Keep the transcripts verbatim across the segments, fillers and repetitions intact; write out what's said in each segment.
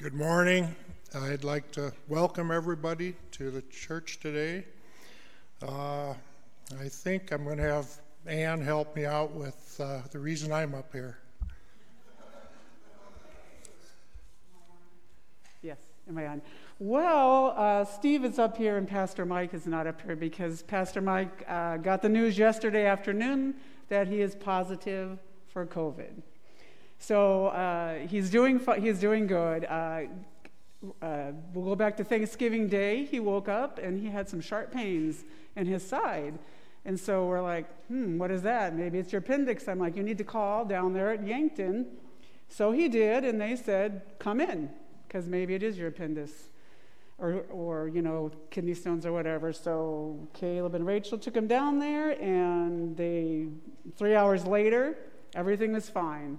Good morning. I'd like to welcome everybody to the church today. Uh, I think I'm going to have Ann help me out with uh, the reason I'm up here. Yes, am I on? Well, uh, Steve is up here and Pastor Mike is not up here because Pastor Mike uh, got the news yesterday afternoon that he is positive for COVID. So uh, he's doing fu- he's doing good. Uh, uh, we'll go back to Thanksgiving Day. He woke up and he had some sharp pains in his side. And so we're like, hmm, what is that? Maybe it's your appendix. I'm like, you need to call down there at Yankton. So he did, and they said, come in, because maybe it is your appendix. Or, or, you know, kidney stones or whatever. So Caleb and Rachel took him down there, and they, three hours later, everything was fine.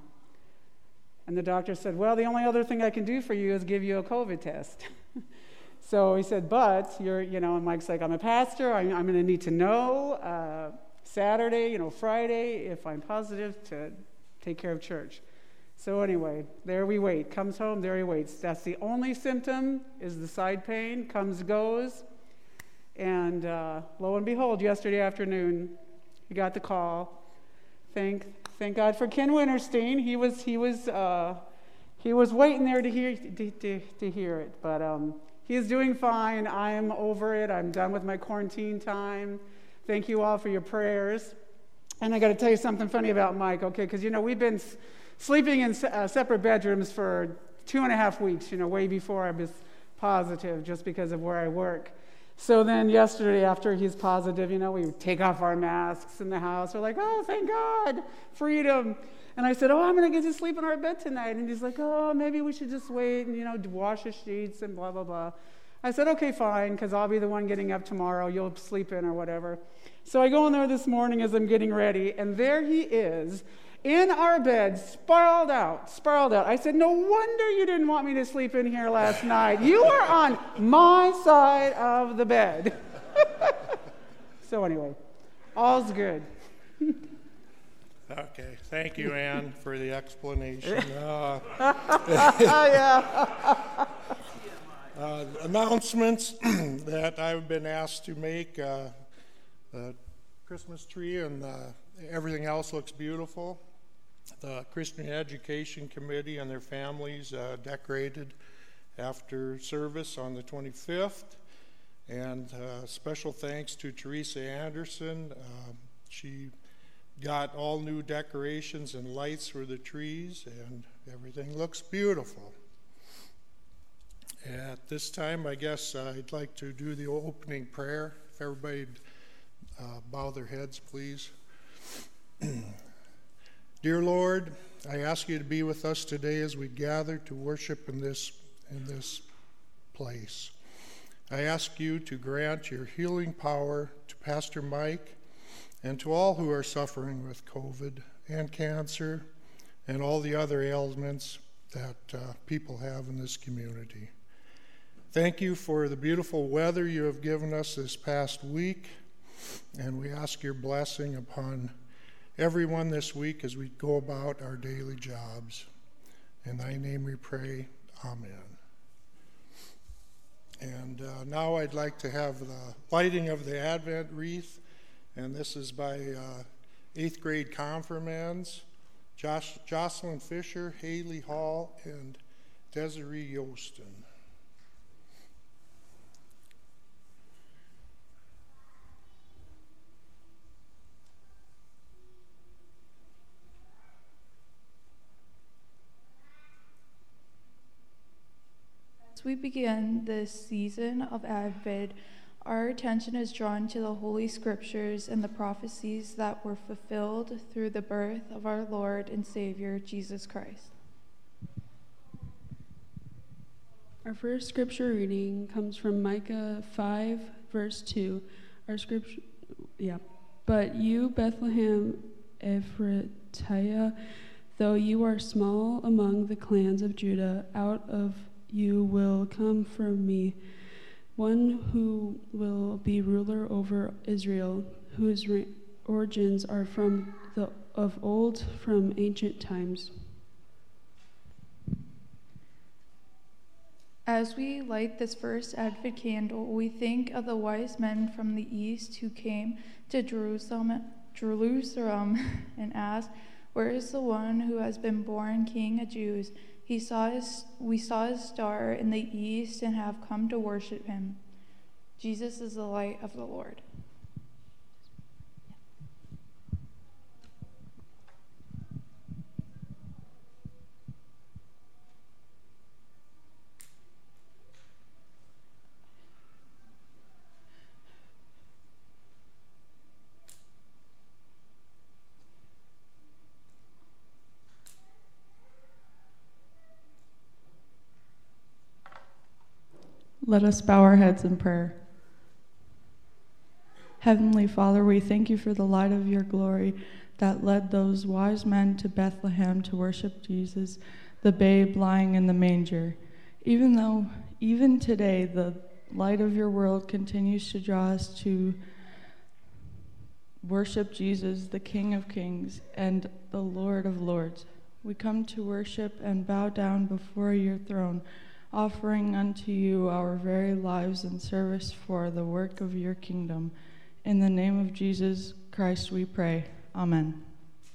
And the doctor said, well, the only other thing I can do for you is give you a COVID test. So he said, but you're, you know, and Mike's like, I'm a pastor. I'm, I'm going to need to know uh, Saturday, you know, Friday, if I'm positive to take care of church. So anyway, there we wait. Comes home, there he waits. That's the only symptom is the side pain. Comes, goes. And uh, lo and behold, yesterday afternoon, he got the call. Thank thank God for Ken Winterstein. He was he was uh, he was waiting there to hear to, to, to hear it. But um, he is doing fine. I am over it. I'm done with my quarantine time. Thank you all for your prayers. And I got to tell you something funny about Mike, okay? Because you know we've been s- sleeping in se- uh, separate bedrooms for two and a half weeks. You know, way before I was positive, just because of where I work. So then yesterday after he's positive, you know, we take off our masks in the house. We're like, oh, thank God, freedom. And I said, oh, I'm going to get to sleep in our bed tonight. And he's like, oh, maybe we should just wait and, you know, wash the sheets and blah, blah, blah. I said, okay, fine, because I'll be the one getting up tomorrow. You'll sleep in or whatever. So I go in there this morning as I'm getting ready, and there he is in our bed, sprawled out, sprawled out. I said, no wonder you didn't want me to sleep in here last night. You are on my side of the bed. So anyway, all's good. Okay, thank you, Ann, for the explanation. Uh, Yeah. uh, announcements that I've been asked to make. Uh, the Christmas tree and uh, everything else looks beautiful. The Christian Education Committee and their families uh, decorated after service on the twenty-fifth. And uh, special thanks to Teresa Anderson. Uh, she got all new decorations and lights for the trees, and everything looks beautiful. At this time, I guess uh, I'd like to do the opening prayer. If everybody uh, bow their heads, please. Dear Lord, I ask you to be with us today as we gather to worship in this in this place. I ask you to grant your healing power to Pastor Mike and to all who are suffering with COVID and cancer and all the other ailments that uh, people have in this community. Thank you for the beautiful weather you have given us this past week, and we ask your blessing upon everyone this week as we go about our daily jobs. In thy name we pray, amen. And uh, now I'd like to have the lighting of the Advent wreath, and this is by uh, eighth grade confirmands, Josh, Jocelyn Fisher, Haley Hall, and Desiree Yostin. As we begin this season of Advent, our attention is drawn to the Holy Scriptures and the prophecies that were fulfilled through the birth of our Lord and Savior, Jesus Christ. Our first scripture reading comes from Micah five, verse two. Our scripture, yeah. But you, Bethlehem Ephratah, though you are small among the clans of Judah, out of you will come from me one who will be ruler over Israel, whose re- origins are from the of old, from ancient times. As we light this first Advent candle, we think of the wise men from the east who came to Jerusalem, Jerusalem and asked, "Where is the one who has been born King of Jews? He saw his, we saw his star in the east and have come to worship him." Jesus is the light of the Lord. Let us bow our heads in prayer. Heavenly Father, we thank you for the light of your glory that led those wise men to Bethlehem to worship Jesus, the babe lying in the manger. Even though, even today, the light of your world continues to draw us to worship Jesus, the King of Kings and the Lord of Lords. We come to worship and bow down before your throne, offering unto you our very lives in service for the work of your kingdom. In the name of Jesus Christ we pray. Amen.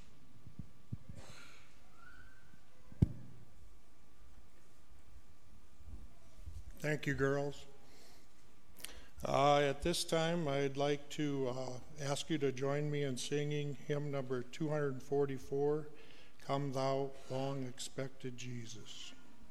Thank you, girls. Uh, at this time, I'd like to uh, ask you to join me in singing hymn number two forty-four, "Come Thou Long Expected Jesus."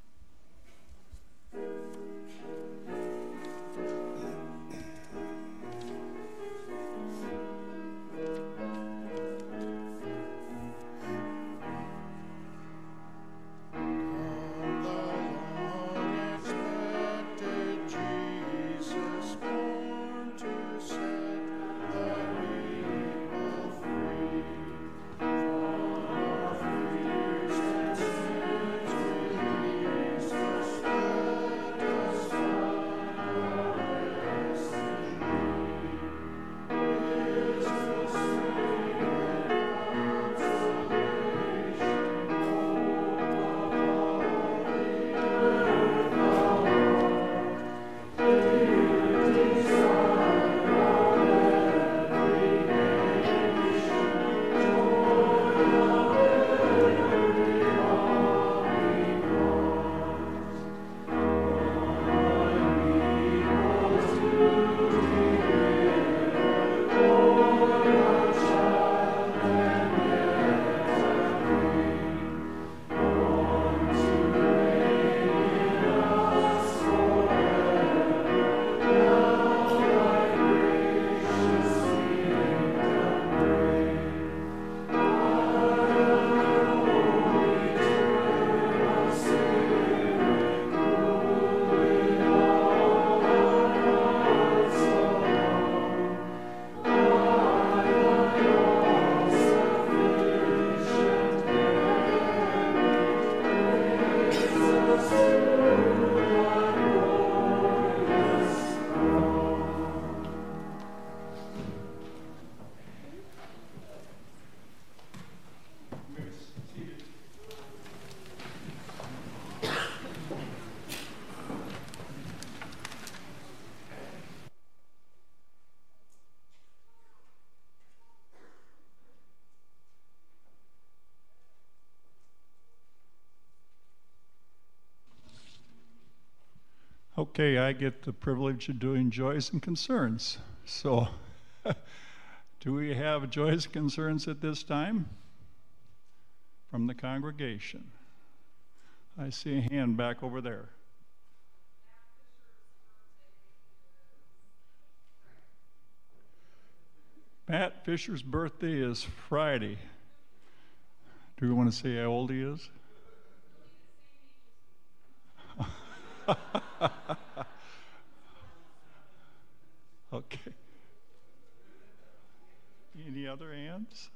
Okay, I get the privilege of doing joys and concerns. So, do we have joys and concerns at this time from the congregation? I see a hand back over there. Matt Fisher's birthday is Friday. Do we want to say how old he is? Okay. Any other hands?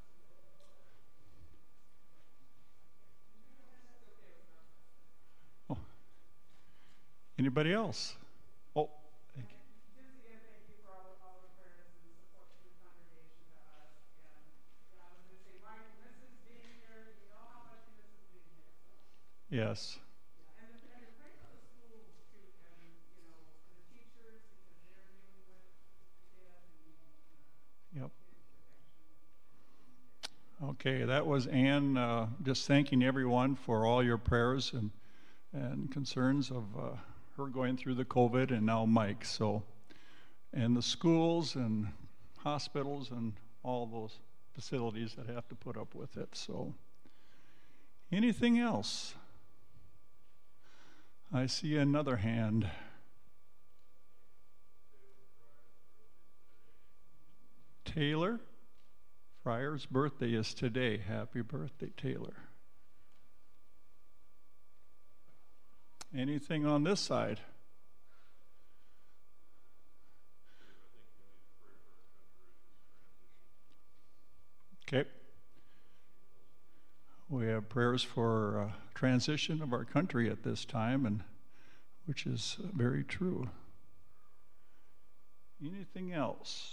Oh. Anybody else? Oh, thank you. Just again, thank you for all, all the prayers and the support from the congregation to us. And I was going to say, Mike misses being here. You know how much he misses being here. So. Yes. Yeah. And, the, and to pray for the schools Okay, that was Ann uh, just thanking everyone for all your prayers and and concerns of uh, her going through the COVID, and now Mike. So, and the schools and hospitals and all those facilities that have to put up with it. So, anything else? I see another hand. Taylor Fryer's birthday is today. Happy birthday, Taylor. Anything on this side? Okay. We have prayers for uh, transition of our country at this time, and which is uh, very true. Anything else?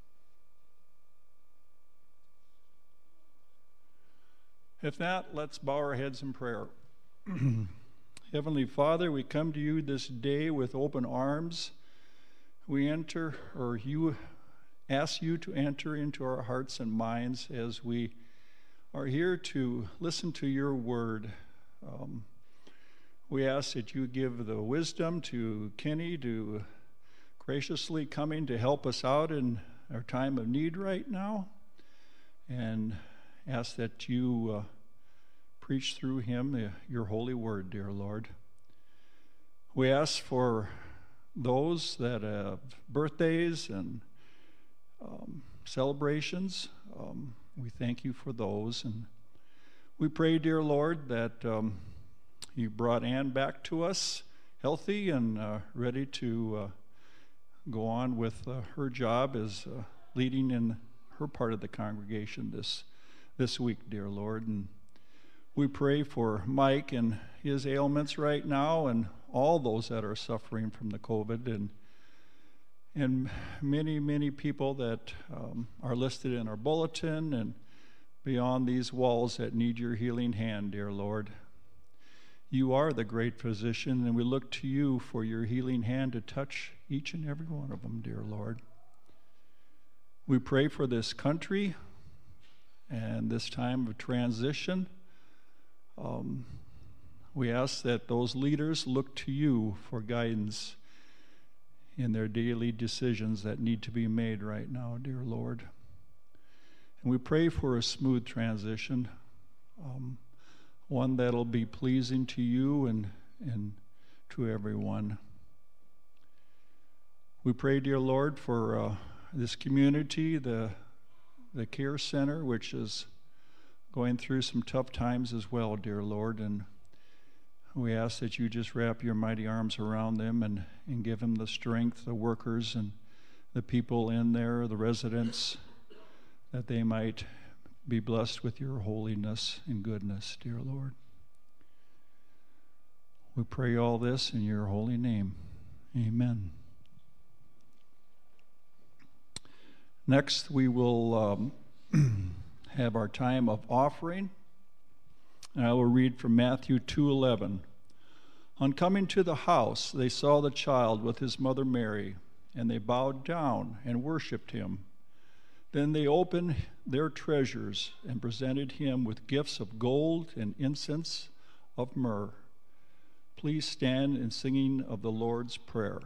If not, let's bow our heads in prayer. Heavenly Father, we come to you this day with open arms. We enter, or you ask you to enter into our hearts and minds as we are here to listen to your word. Um, we ask that you give the wisdom to Kenny to graciously coming to help us out in our time of need right now, and ask that you uh, preach through him the, your holy word, dear Lord. We ask for those that have birthdays and um, celebrations. Um, we thank you for those. And we pray, dear Lord, that um, you brought Ann back to us healthy and uh, ready to uh, go on with uh, her job as uh, leading in her part of the congregation this this week, dear Lord. And we pray for Mike and his ailments right now, and all those that are suffering from the COVID, and and many, many people that um, are listed in our bulletin and beyond these walls that need your healing hand, dear Lord. You are the great physician, and we look to you for your healing hand to touch each and every one of them, dear Lord. We pray for this country and this time of transition. Um, we ask that those leaders look to you for guidance in their daily decisions that need to be made right now, dear Lord. And we pray for a smooth transition, um, one that'll be pleasing to you and, and to everyone. We pray, dear Lord, for uh, this community, the the care center, which is going through some tough times as well, dear Lord, and we ask that you just wrap your mighty arms around them and, and give them the strength, the workers and the people in there, the residents, that they might be blessed with your holiness and goodness, dear Lord. We pray all this in your holy name. Amen. Next, we will um, have our time of offering. And I will read from Matthew two eleven. On coming to the house, they saw the child with his mother Mary, and they bowed down and worshipped him. Then they opened their treasures and presented him with gifts of gold and incense of myrrh. Please stand in singing of the Lord's Prayer.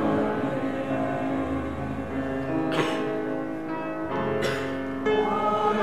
Amen.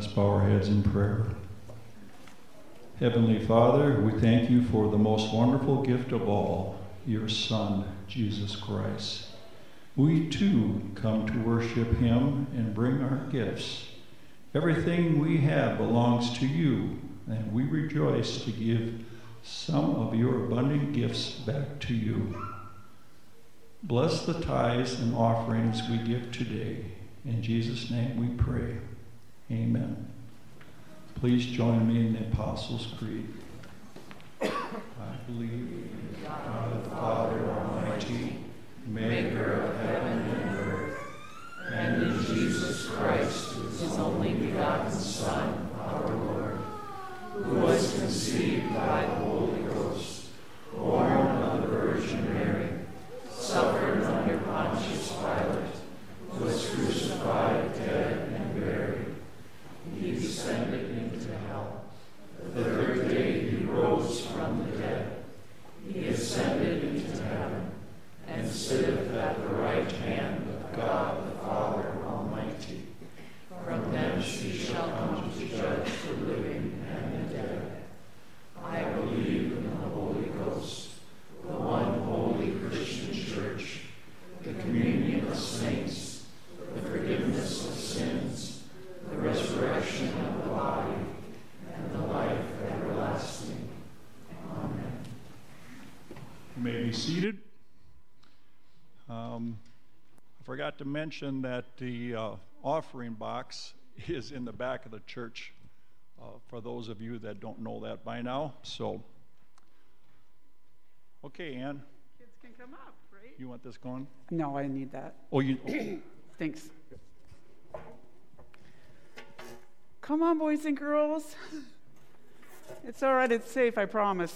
Let's bow our heads in prayer. Heavenly Father, we thank you for the most wonderful gift of all, your Son, Jesus Christ. We too come to worship him and bring our gifts. Everything we have belongs to you, and we rejoice to give some of your abundant gifts back to you. Bless the tithes and offerings we give today. In Jesus' name we pray. Amen. Please join me in the Apostles' Creed. I believe in God the Father Almighty, maker of heaven and earth, and in Jesus Christ, his only begotten Son, our Lord, who was conceived by the Holy Ghost, born of the Virgin Mary, suffered under Pontius Pilate, was crucified, dead, and buried. He descended into hell. The third day he rose from the dead. He ascended into heaven, and sitteth at the right hand of God the Father Almighty. From thence he shall come to judge the living and the dead. I believe in the Holy Ghost, the one holy Christian Church, the communion of saints, the forgiveness of sins, the resurrection of the body, and the life everlasting. Amen. You may be seated. Um, I forgot to mention that the uh, offering box is in the back of the church, uh, for those of you that don't know that by now. So, okay, Ann. Kids can come up, right? You want this going? No, I need that. Oh, you. Oh. Thanks. Come on, boys and girls. It's all right. It's safe, I promise.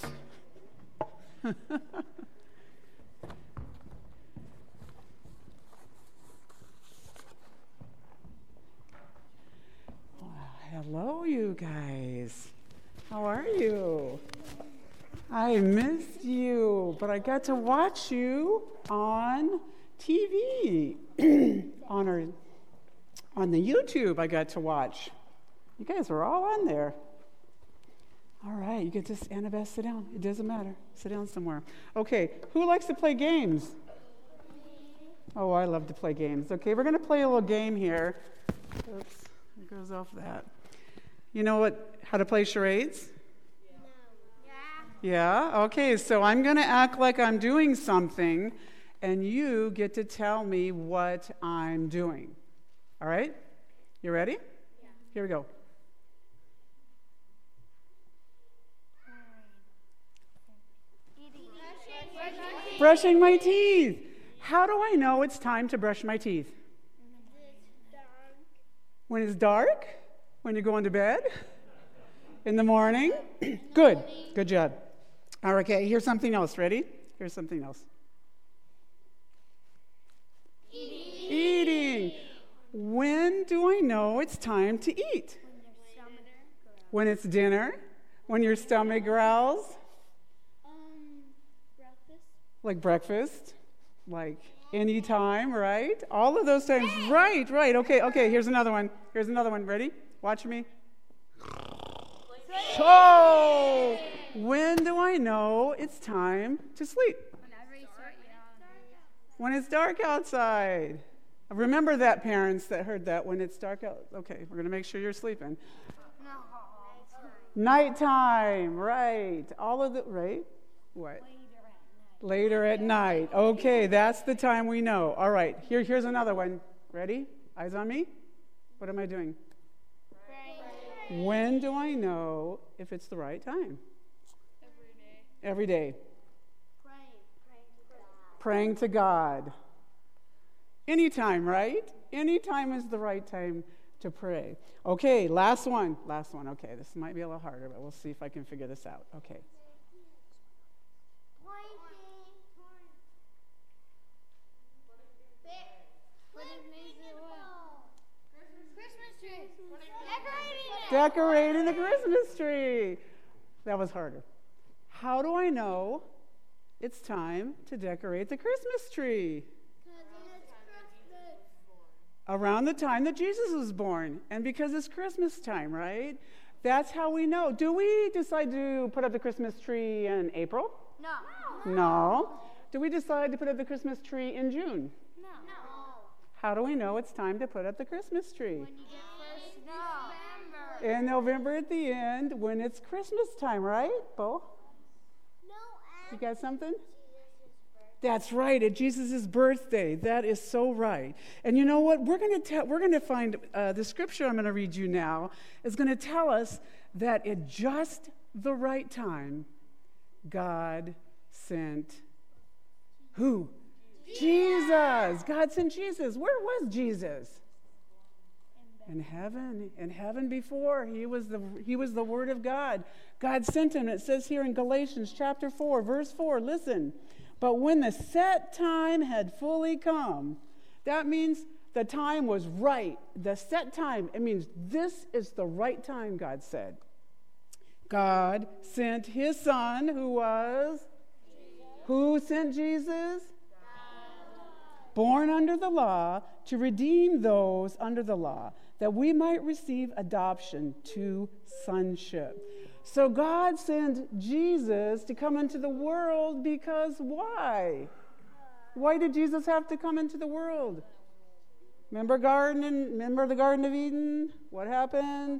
Hello, you guys. How are you? I missed you, but I got to watch you on T V, on our, on the YouTube. I got to watch. You guys were all on there. All right, you can just Annabeth, sit down. It doesn't matter. Sit down somewhere. Okay, who likes to play games? Oh, I love to play games. Okay, we're going to play a little game here. Oops, it goes off that. You know what? How to play charades? Yeah. Yeah? Okay, so I'm going to act like I'm doing something, and you get to tell me what I'm doing. All right? You ready? Yeah. Here we go. Brushing my teeth. How do I know it's time to brush my teeth? When it's dark? When you're going to bed? In the morning? Good. Good job. All right, okay, here's something else. Ready? Here's something else. Eating. Eating. When do I know it's time to eat? When it's dinner? When your stomach growls? Um, breakfast. Like breakfast? Like any time, right? All of those times. Right, right. Okay, okay, here's another one. Here's another one. Ready? Watch me. Oh! When do I know it's time to sleep? When it's dark outside. Remember that, parents that heard that, when it's dark out. Okay, we're going to make sure you're sleeping. No. Nighttime, right. All of the, right? What? Later at night. Okay, that's the time we know. All right, here, here's another one. Ready? Eyes on me? What am I doing? Praying. When do I know if it's the right time? Every day. Every day. Praying. Praying Praying to God. to God. Anytime, right? Anytime is the right time to pray. Okay, last one. Last one. Okay, this might be a little harder, but we'll see if I can figure this out. Okay. Decorating the Christmas tree. That was harder. How do I know it's time to decorate the Christmas tree? Around the time that Jesus was born. And because it's Christmas time, right? That's how we know. Do we decide to put up the Christmas tree in April? No. No. Do we decide to put up the Christmas tree in June? No. How do we know it's time to put up the Christmas tree? When you get first November. In November at the end, when it's Christmas time, right, Bo? No. You got something? Jesus' birthday. That's right, at Jesus' birthday. That is so right. And you know what? We're going to tell. We're going to find uh, the scripture I'm going to read you now is going to tell us that at just the right time, God sent who? Jesus. God sent Jesus. Where was Jesus? In heaven. In heaven before. He was the he was the Word of God. God sent him. It says here in Galatians chapter four, verse four. Listen. But when the set time had fully come, that means the time was right. The set time. It means this is the right time, God said. God sent his son, who was? Jesus. Who sent Jesus? Born under the law, to redeem those under the law, that we might receive adoption to sonship. So God sent Jesus to come into the world because why? Why did Jesus have to come into the world? Remember garden and remember the Garden of Eden? What happened?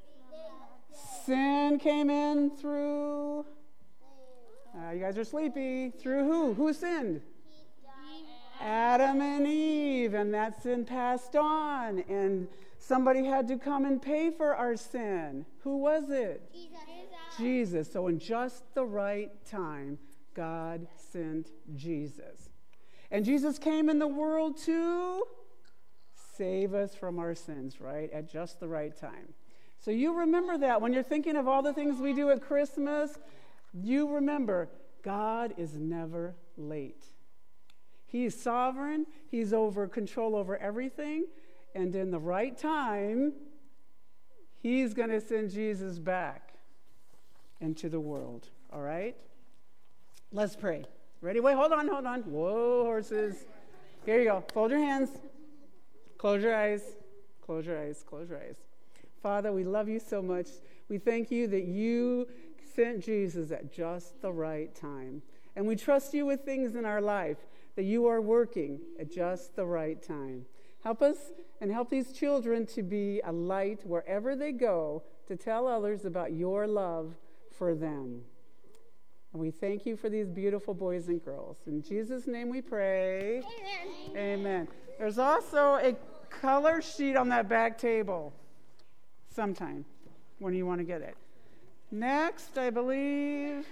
Sin came in through. Uh, you guys are sleepy. Through who? Who sinned? Adam and Eve, and that sin passed on, and somebody had to come and pay for our sin. Who was it? Jesus. Jesus. So in just the right time, God sent Jesus. And Jesus came in the world to save us from our sins, right? At just the right time. So you remember that when you're thinking of all the things we do at Christmas, you remember God is never late. He's sovereign. He's over control over everything. And in the right time, he's going to send Jesus back into the world. All right? Let's pray. Ready? Wait, hold on, hold on. Whoa, horses. Here you go. Fold your hands. Close your eyes. Close your eyes. Close your eyes. Father, we love you so much. We thank you that you sent Jesus at just the right time. And we trust you with things in our life that you are working at just the right time. Help us and help these children to be a light wherever they go to tell others about your love for them. And we thank you for these beautiful boys and girls. In Jesus' name we pray. Amen. Amen. There's also a color sheet on that back table sometime when you want to get it. Next, I believe...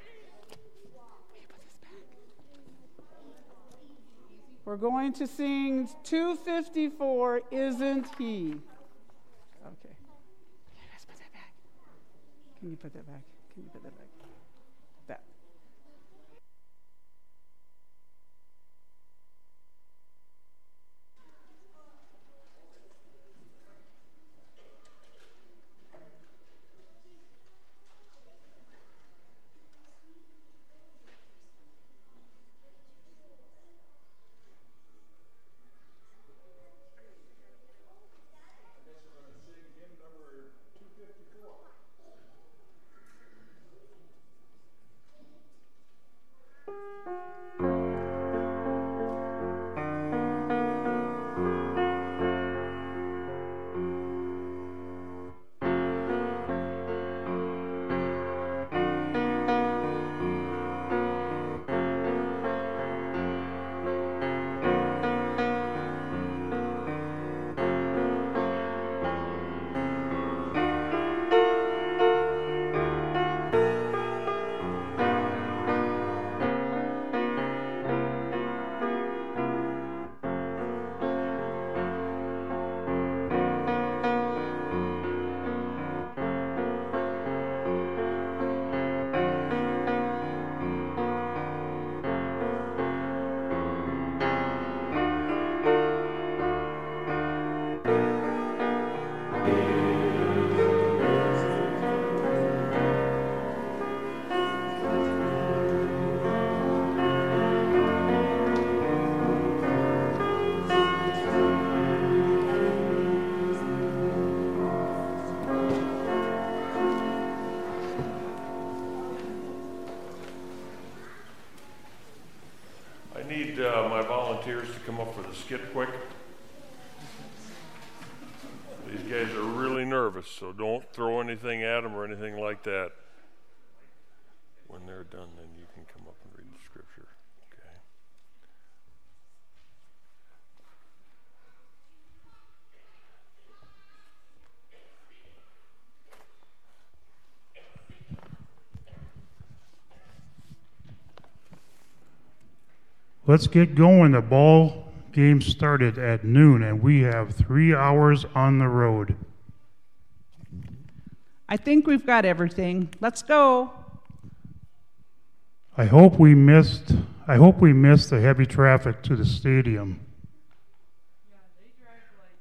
We're going to sing two fifty-four, Isn't He? Okay. Can you guys put that back? Can you put that back? Can you put that back? That. volunteers to come up for the skit quick. These guys are really nervous, so don't throw anything at them or anything like that. When they're done, then you can come up and read the scripture. Okay. Let's get going. The ball game started at noon, and we have three hours on the road. I think we've got everything. Let's go. I hope we missed. I hope we missed the heavy traffic to the stadium. Yeah, they drive like.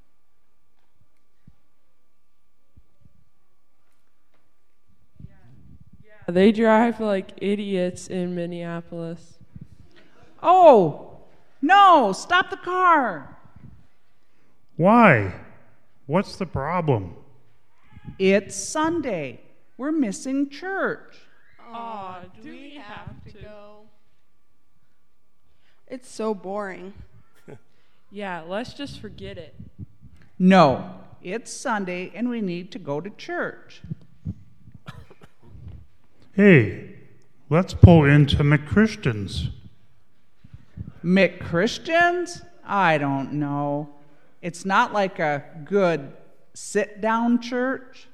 Yeah, yeah. They drive like idiots in Minneapolis. Oh, no, stop the car. Why? What's the problem? It's Sunday. We're missing church. Aw, do we have to go? It's so boring. Yeah, let's just forget it. No, it's Sunday and we need to go to church. Hey, let's pull into McChristians. McChristians? I don't know. It's not like a good sit-down church.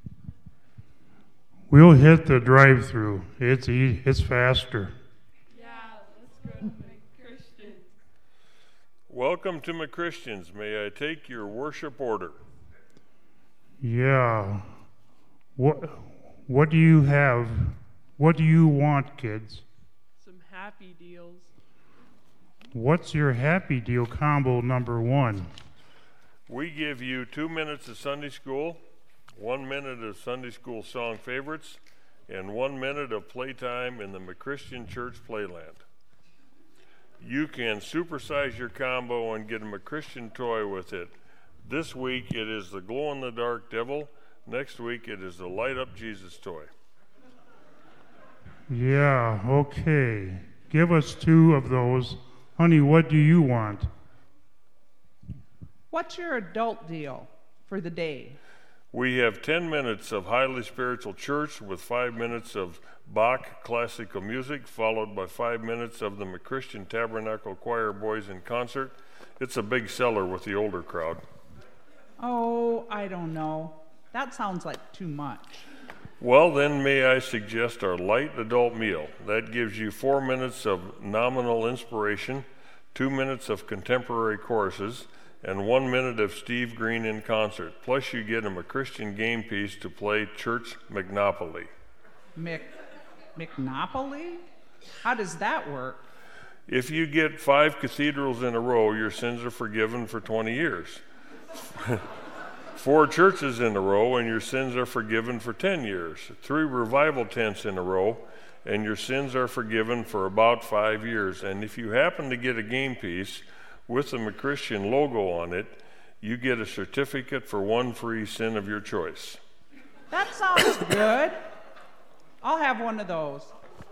We'll hit the drive-through. It's e- it's faster. Yeah, let's go to McChristians. Welcome to McChristians. May I take your worship order? Yeah. What what do you have? What do you want, kids? Some happy deals. What's your happy deal combo number one? We give you two minutes of Sunday school, one minute of Sunday school song favorites, and one minute of playtime in the McChristian Church Playland. You can supersize your combo and get a McChristian toy with it. This week it is the glow-in-the-dark devil. Next week it is the light-up Jesus toy. Yeah, okay. Give us two of those. Honey, what do you want? What's your adult deal for the day? We have ten minutes of highly spiritual church with five minutes of Bach classical music, followed by five minutes of the McChristian Tabernacle Choir Boys in concert. It's a big seller with the older crowd. Oh, I don't know. That sounds like too much. Well, then may I suggest our light adult meal. That gives you four minutes of nominal inspiration, two minutes of contemporary choruses, and one minute of Steve Green in concert. Plus you get a McChristian game piece to play Church McNopoly. Mc, McNopoly? How does that work? If you get five cathedrals in a row, your sins are forgiven for twenty years. Four churches in a row, and your sins are forgiven for ten years. Three revival tents in a row, and your sins are forgiven for about five years. And if you happen to get a game piece with the McChristian logo on it, you get a certificate for one free sin of your choice. That sounds good. I'll have one of those.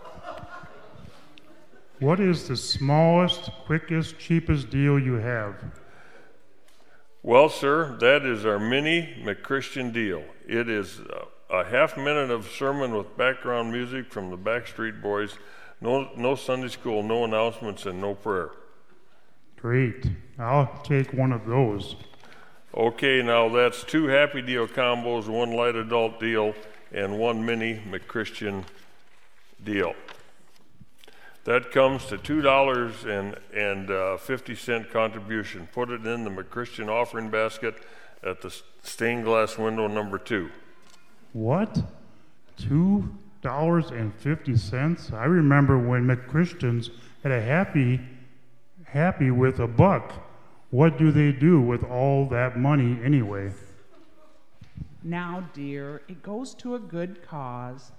What is the smallest, quickest, cheapest deal you have? Well, sir, that is our mini McChristian deal. It is a, a half minute of sermon with background music from the Backstreet Boys, no, no Sunday school, no announcements, and no prayer. Great. I'll take one of those. Okay, now that's two happy deal combos, one light adult deal, and one mini McChristian deal. That comes to two dollars and fifty cents contribution. Put it in the McChristian offering basket at the stained glass window number two. What? Two dollars and fifty cents? I remember when McChristians had a happy, happy with a buck. What do they do with all that money anyway? Now, dear, it goes to a good cause.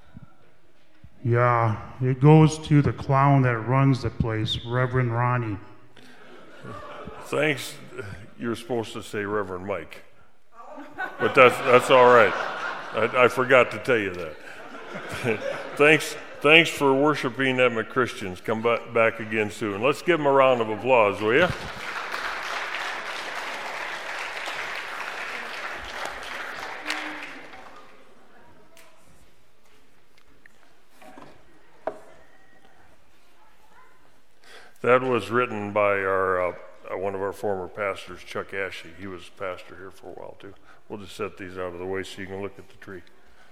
Yeah, it goes to the clown that runs the place, Reverend Ronnie. Thanks. You're supposed to say Reverend Mike. But that's that's all right. I, I forgot to tell you that. Thanks Thanks for worshiping at McChristians. Come back, back again soon. Let's give them a round of applause, will you? That was written by our uh, uh, one of our former pastors, Chuck Ashley. He was pastor here for a while too. We'll just set these out of the way so you can look at the tree.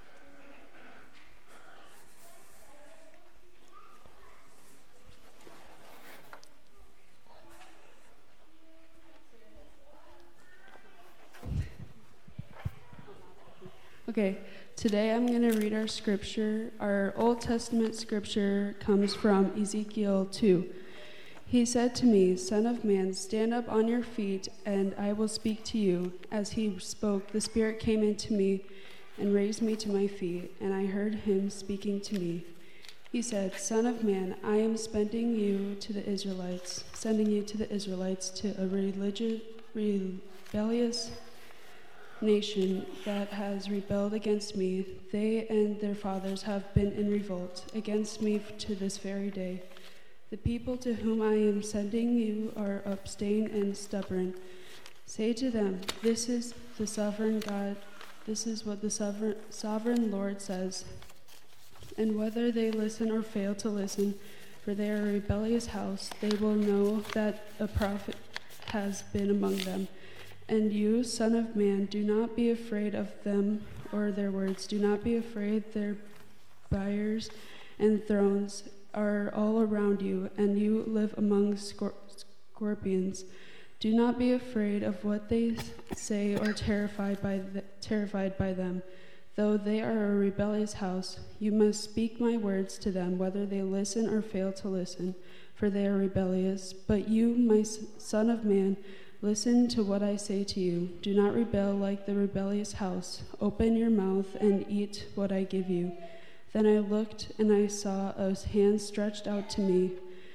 Okay, today I'm going to read our scripture. Our Old Testament scripture comes from Ezekiel two. He said to me, "Son of man, stand up on your feet, and I will speak to you." As he spoke, the Spirit came into me and raised me to my feet, and I heard him speaking to me. He said, "Son of man, I am sending you to the Israelites, sending you to the Israelites, to a religious, rebellious nation that has rebelled against me. They and their fathers have been in revolt against me to this very day. The people to whom I am sending you are obstinate and stubborn. Say to them, this is the sovereign God, this is what the sovereign, sovereign Lord says. And whether they listen or fail to listen, for they are a rebellious house, they will know that a prophet has been among them. And you, son of man, do not be afraid of them or their words. Do not be afraid. Their briars and thorns are all around you, and you live among scor- scorpions. Do not be afraid of what they say or terrified by the, terrified by them. Though they are a rebellious house, you must speak my words to them, whether they listen or fail to listen, for they are rebellious. But you, my son of man, listen to what I say to you. Do not rebel like the rebellious house. Open your mouth and eat what I give you." Then I looked, and I saw a hand stretched out to me.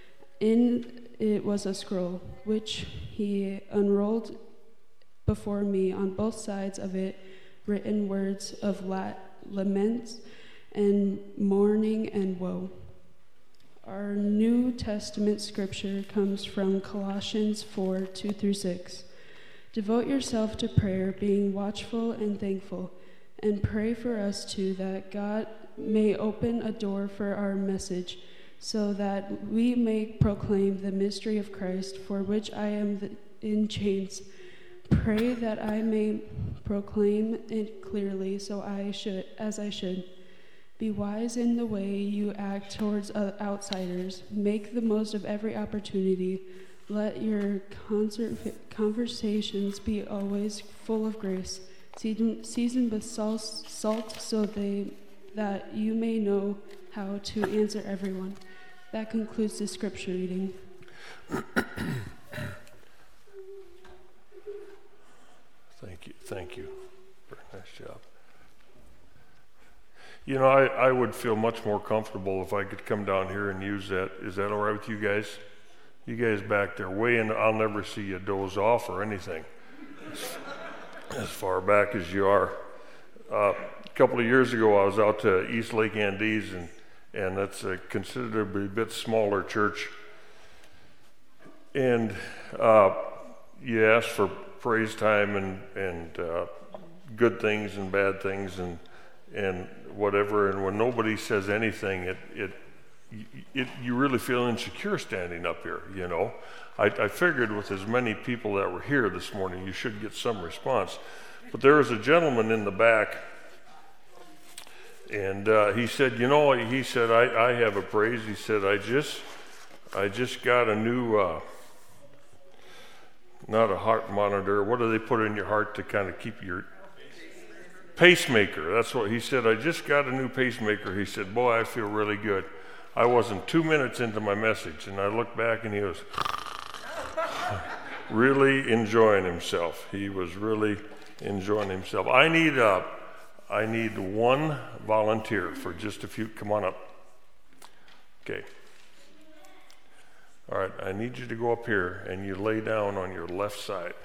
In it was a scroll, which he unrolled before me. On both sides of it written words of la- laments and mourning and woe. Our New Testament scripture comes from Colossians four, two through six. Devote yourself to prayer, being watchful and thankful, and pray for us too, that God may open a door for our message, so that we may proclaim the mystery of Christ, for which I am the, in chains. Pray that I may proclaim it clearly, so I should, as I should. Be wise in the way you act towards outsiders. Make the most of every opportunity. Let your concert, conversations be always full of grace, seasoned with salt, salt so they, that you may know how to answer everyone. That concludes the scripture reading. Thank you. Thank you. Very nice job. You know, I, I would feel much more comfortable if I could come down here and use that. Is that all right with you guys? You guys back there, way in, I'll never see you doze off or anything, as, as far back as you are. Uh, a couple of years ago, I was out to East Lake Andes, and, and that's a considerably bit smaller church. And uh, you ask for praise time and, and uh, good things and bad things and and whatever, and when nobody says anything, it it, it you really feel insecure standing up here, you know. I, I figured with as many people that were here this morning, you should get some response. But there was a gentleman in the back, and uh, he said, you know, he said, I, I have a praise. He said, I just, I just got a new, uh, not a heart monitor. What do they put in your heart to kind of keep your pacemaker? That's what he said. I just got a new pacemaker. He said, boy, I feel really good. I wasn't two minutes into my message, and I looked back, and he was really enjoying himself. He was really enjoying himself. I need uh, I need one volunteer for just a few. Come on up. Okay. All right. I need you to go up here, and you lay down on your left side.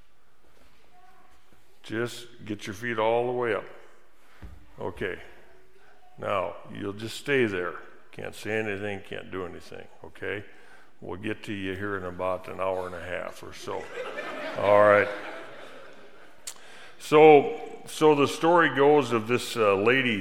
Just get your feet all the way up. Okay. Now, you'll just stay there. Can't say anything, can't do anything, okay? We'll get to you here in about an hour and a half or so. All right. So, so the story goes of this uh, lady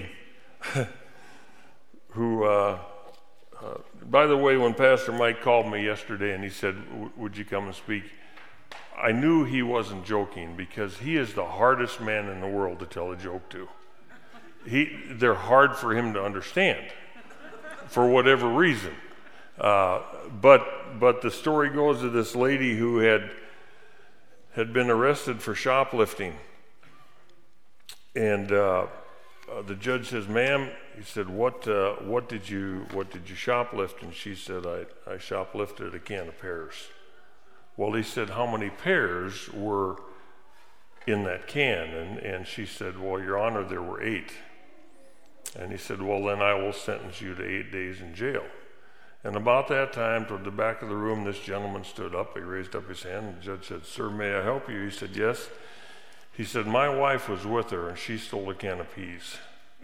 who, uh, uh, by the way, when Pastor Mike called me yesterday and he said, would you come and speak? I knew he wasn't joking because he is the hardest man in the world to tell a joke to. He, they're hard for him to understand for whatever reason. Uh, but but the story goes of this lady who had had been arrested for shoplifting. And uh, uh, the judge says, ma'am, he said, what uh, what did you what did you shoplift? And she said, I, I shoplifted a can of pears. Well, he said, how many pears were in that can? And, and she said, well, Your Honor, there were eight. And he said, well, then I will sentence you to eight days in jail. And about that time, toward the back of the room, this gentleman stood up. He raised up his hand. And the judge said, sir, may I help you? He said, yes. He said, my wife was with her, and she stole a can of peas.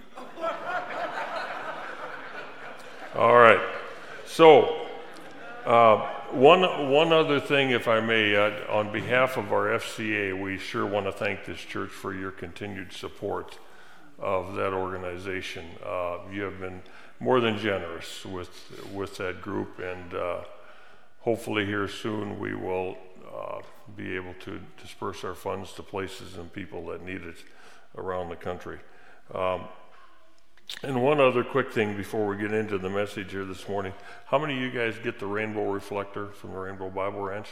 All right. So, uh, one one other thing, if I may, uh, on behalf of our F C A, we sure want to thank this church for your continued support of that organization. Uh, you have been more than generous with with that group, and uh, hopefully here soon we will uh, be able to disperse our funds to places and people that need it around the country. Um, and one other quick thing before we get into the message here this morning. How many of you guys get the Rainbow Reflector from the Rainbow Bible Ranch?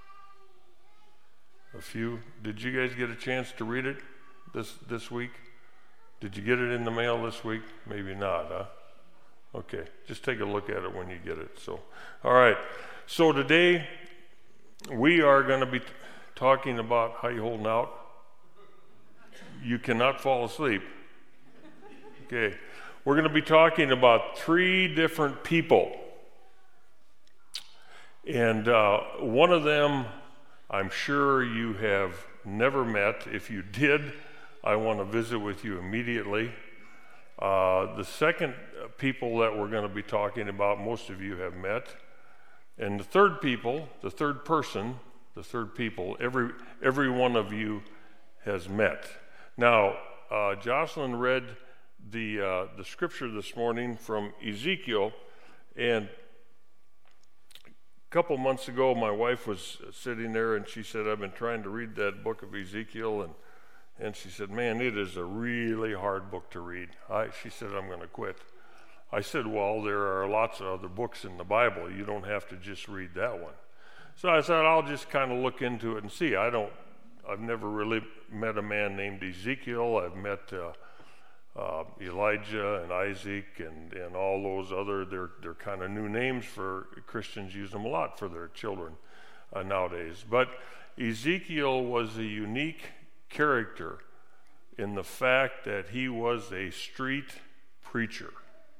A few. Did you guys get a chance to read it this this week? Did you get it in the mail this week? Maybe not, huh? Okay, just take a look at it when you get it. So, all right. So today we are going to be t- talking about how you holding out. You cannot fall asleep. Okay, we're going to be talking about three different people, and uh, one of them I'm sure you have never met. If you did, I want to visit with you immediately. Uh, the second people that we're going to be talking about, most of you have met. And the third people, the third person, the third people, every every one of you has met. Now, uh, Jocelyn read the uh, the scripture this morning from Ezekiel, and a couple months ago, my wife was sitting there, and she said, "I've been trying to read that book of Ezekiel," and and she said, "Man, it is a really hard book to read." I, she said, "I'm going to quit." I said, "Well, there are lots of other books in the Bible. You don't have to just read that one." So I said, "I'll just kind of look into it and see." I don't. I've never really met a man named Ezekiel. I've met uh, uh, Elijah and Isaac and, and all those other. They're they're kind of new names for Christians. Use them a lot for their children uh, nowadays. But Ezekiel was a unique character in the fact that he was a street preacher.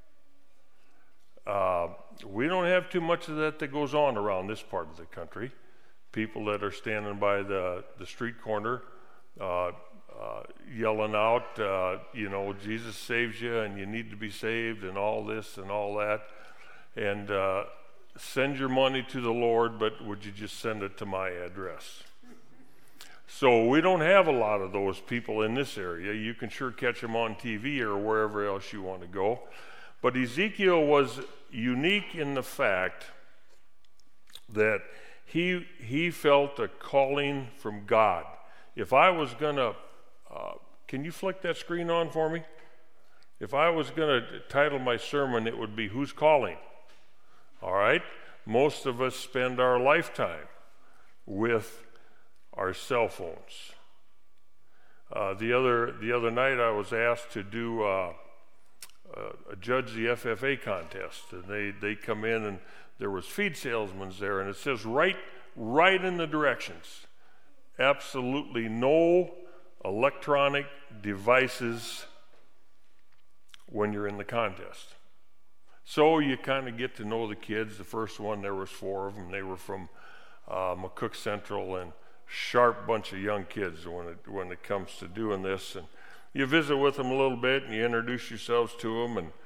Uh, we don't have too much of that that goes on around this part of the country. People that are standing by the, the street corner uh, uh, yelling out, uh, you know, Jesus saves you and you need to be saved and all this and all that. And uh, send your money to the Lord, but would you just send it to my address? So we don't have a lot of those people in this area. You can sure catch them on T V or wherever else you want to go. But Ezekiel was unique in the fact that he he felt a calling from God. If I was going to, uh, can you flick that screen on for me? If I was going to title my sermon, it would be Who's Calling? All right? Most of us spend our lifetime with our cell phones. Uh, the other the other night I was asked to do uh, uh, judge the F F A contest, and they they come in and there was feed salesmen there, and it says right right in the directions, absolutely no electronic devices when you're in the contest. So you kind of get to know the kids. The first one, there was four of them. They were from uh, McCook Central, and sharp bunch of young kids when it when it comes to doing this. And you visit with them a little bit, and you introduce yourselves to them, and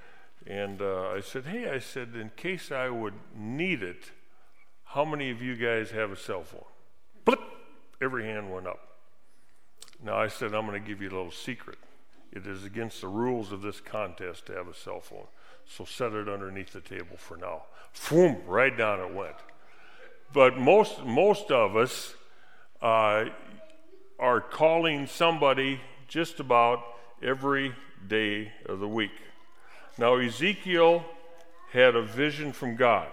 And uh, I said, hey, I said, in case I would need it, how many of you guys have a cell phone? Blip! Every hand went up. Now I said, I'm going to give you a little secret. It is against the rules of this contest to have a cell phone. So set it underneath the table for now. Boom! Right down it went. But most, most of us uh, are calling somebody just about every day of the week. Now Ezekiel had a vision from God.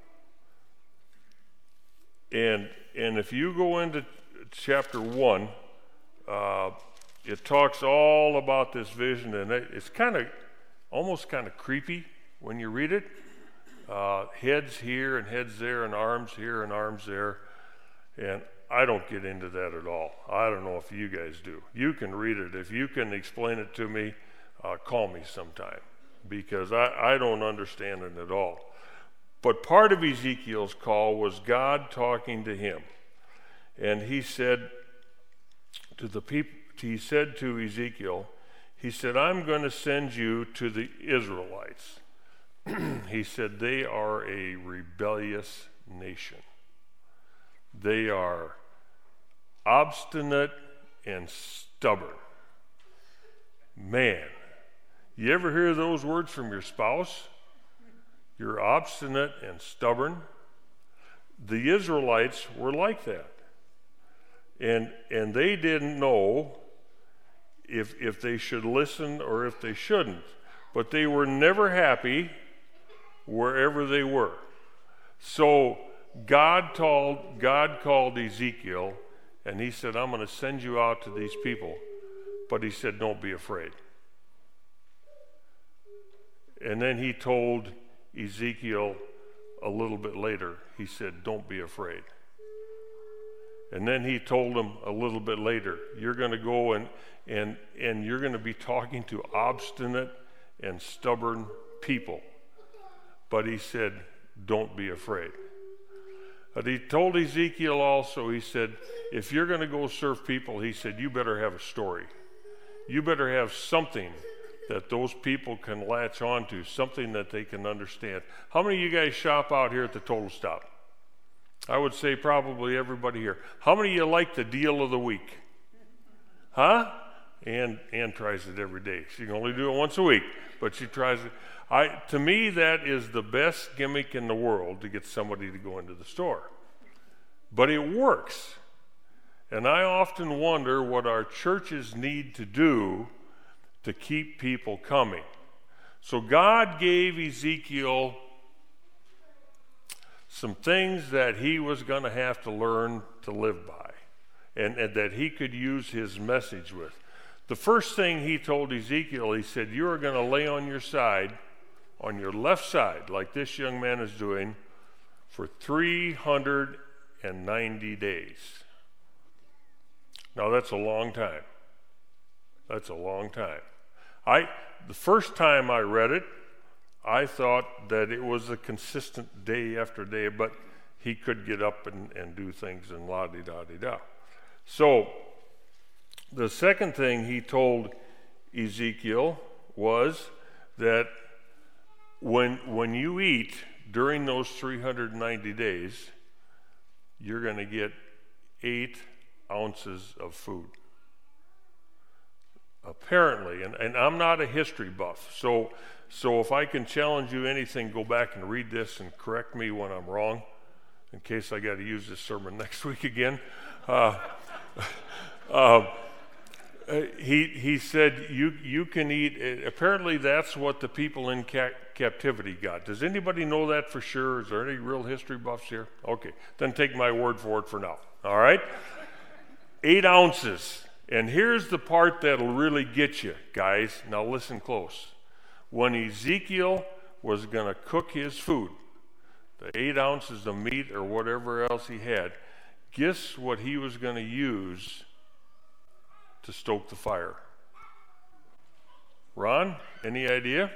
And, and if you go into chapter one, uh, it talks all about this vision, and it, it's kind of, almost kind of creepy when you read it. Uh, heads here and heads there and arms here and arms there. And I don't get into that at all. I don't know if you guys do. You can read it. If you can explain it to me, uh, call me sometime, because I, I don't understand it at all. But part of Ezekiel's call was God talking to him. And he said to the people, he said to Ezekiel, he said, I'm going to send you to the Israelites. He said, they are a rebellious nation. They are obstinate and stubborn. Man, you ever hear those words from your spouse? You're obstinate and stubborn. The Israelites were like that. And and they didn't know if if they should listen or if they shouldn't. But they were never happy wherever they were. So God told God called Ezekiel, and he said, I'm going to send you out to these people. But he said, don't be afraid. And then he told Ezekiel a little bit later, he said, don't be afraid. And then he told him a little bit later, you're going to go and and and you're going to be talking to obstinate and stubborn people. But he said, don't be afraid. But he told Ezekiel also, he said, if you're going to go serve people, he said, you better have a story. You better have something that those people can latch on to, something that they can understand. How many of you guys shop out here at the Total Stop? I would say probably everybody here. How many of you like the deal of the week? Huh? Ann, Ann tries it every day. She can only do it once a week, but she tries it. I, to me, that is the best gimmick in the world to get somebody to go into the store. But it works. And I often wonder what our churches need to do to keep people coming. So God gave Ezekiel some things that he was going to have to learn to live by, and, and that he could use his message with. The first thing he told Ezekiel, he said, you are going to lay on your side, on your left side, like this young man is doing, for three hundred ninety days. Now that's a long time. That's a long time. I, the first time I read it, I thought that it was a consistent day after day, but he could get up and, and do things and la-di-da-di-da. So the second thing he told Ezekiel was that when, when you eat during those three hundred ninety days, you're going to get eight ounces of food. Apparently, and, and I'm not a history buff, so so if I can challenge you anything, go back and read this and correct me when I'm wrong, in case I got to use this sermon next week again. Uh, uh, he he said you you can eat. Apparently, that's what the people in ca- captivity got. Does anybody know that for sure? Is there any real history buffs here? Okay, then take my word for it for now. All right, eight ounces. And here's the part that'll really get you, guys. Now listen close. When Ezekiel was going to cook his food, the eight ounces of meat or whatever else he had, guess what he was going to use to stoke the fire? Ron, any idea?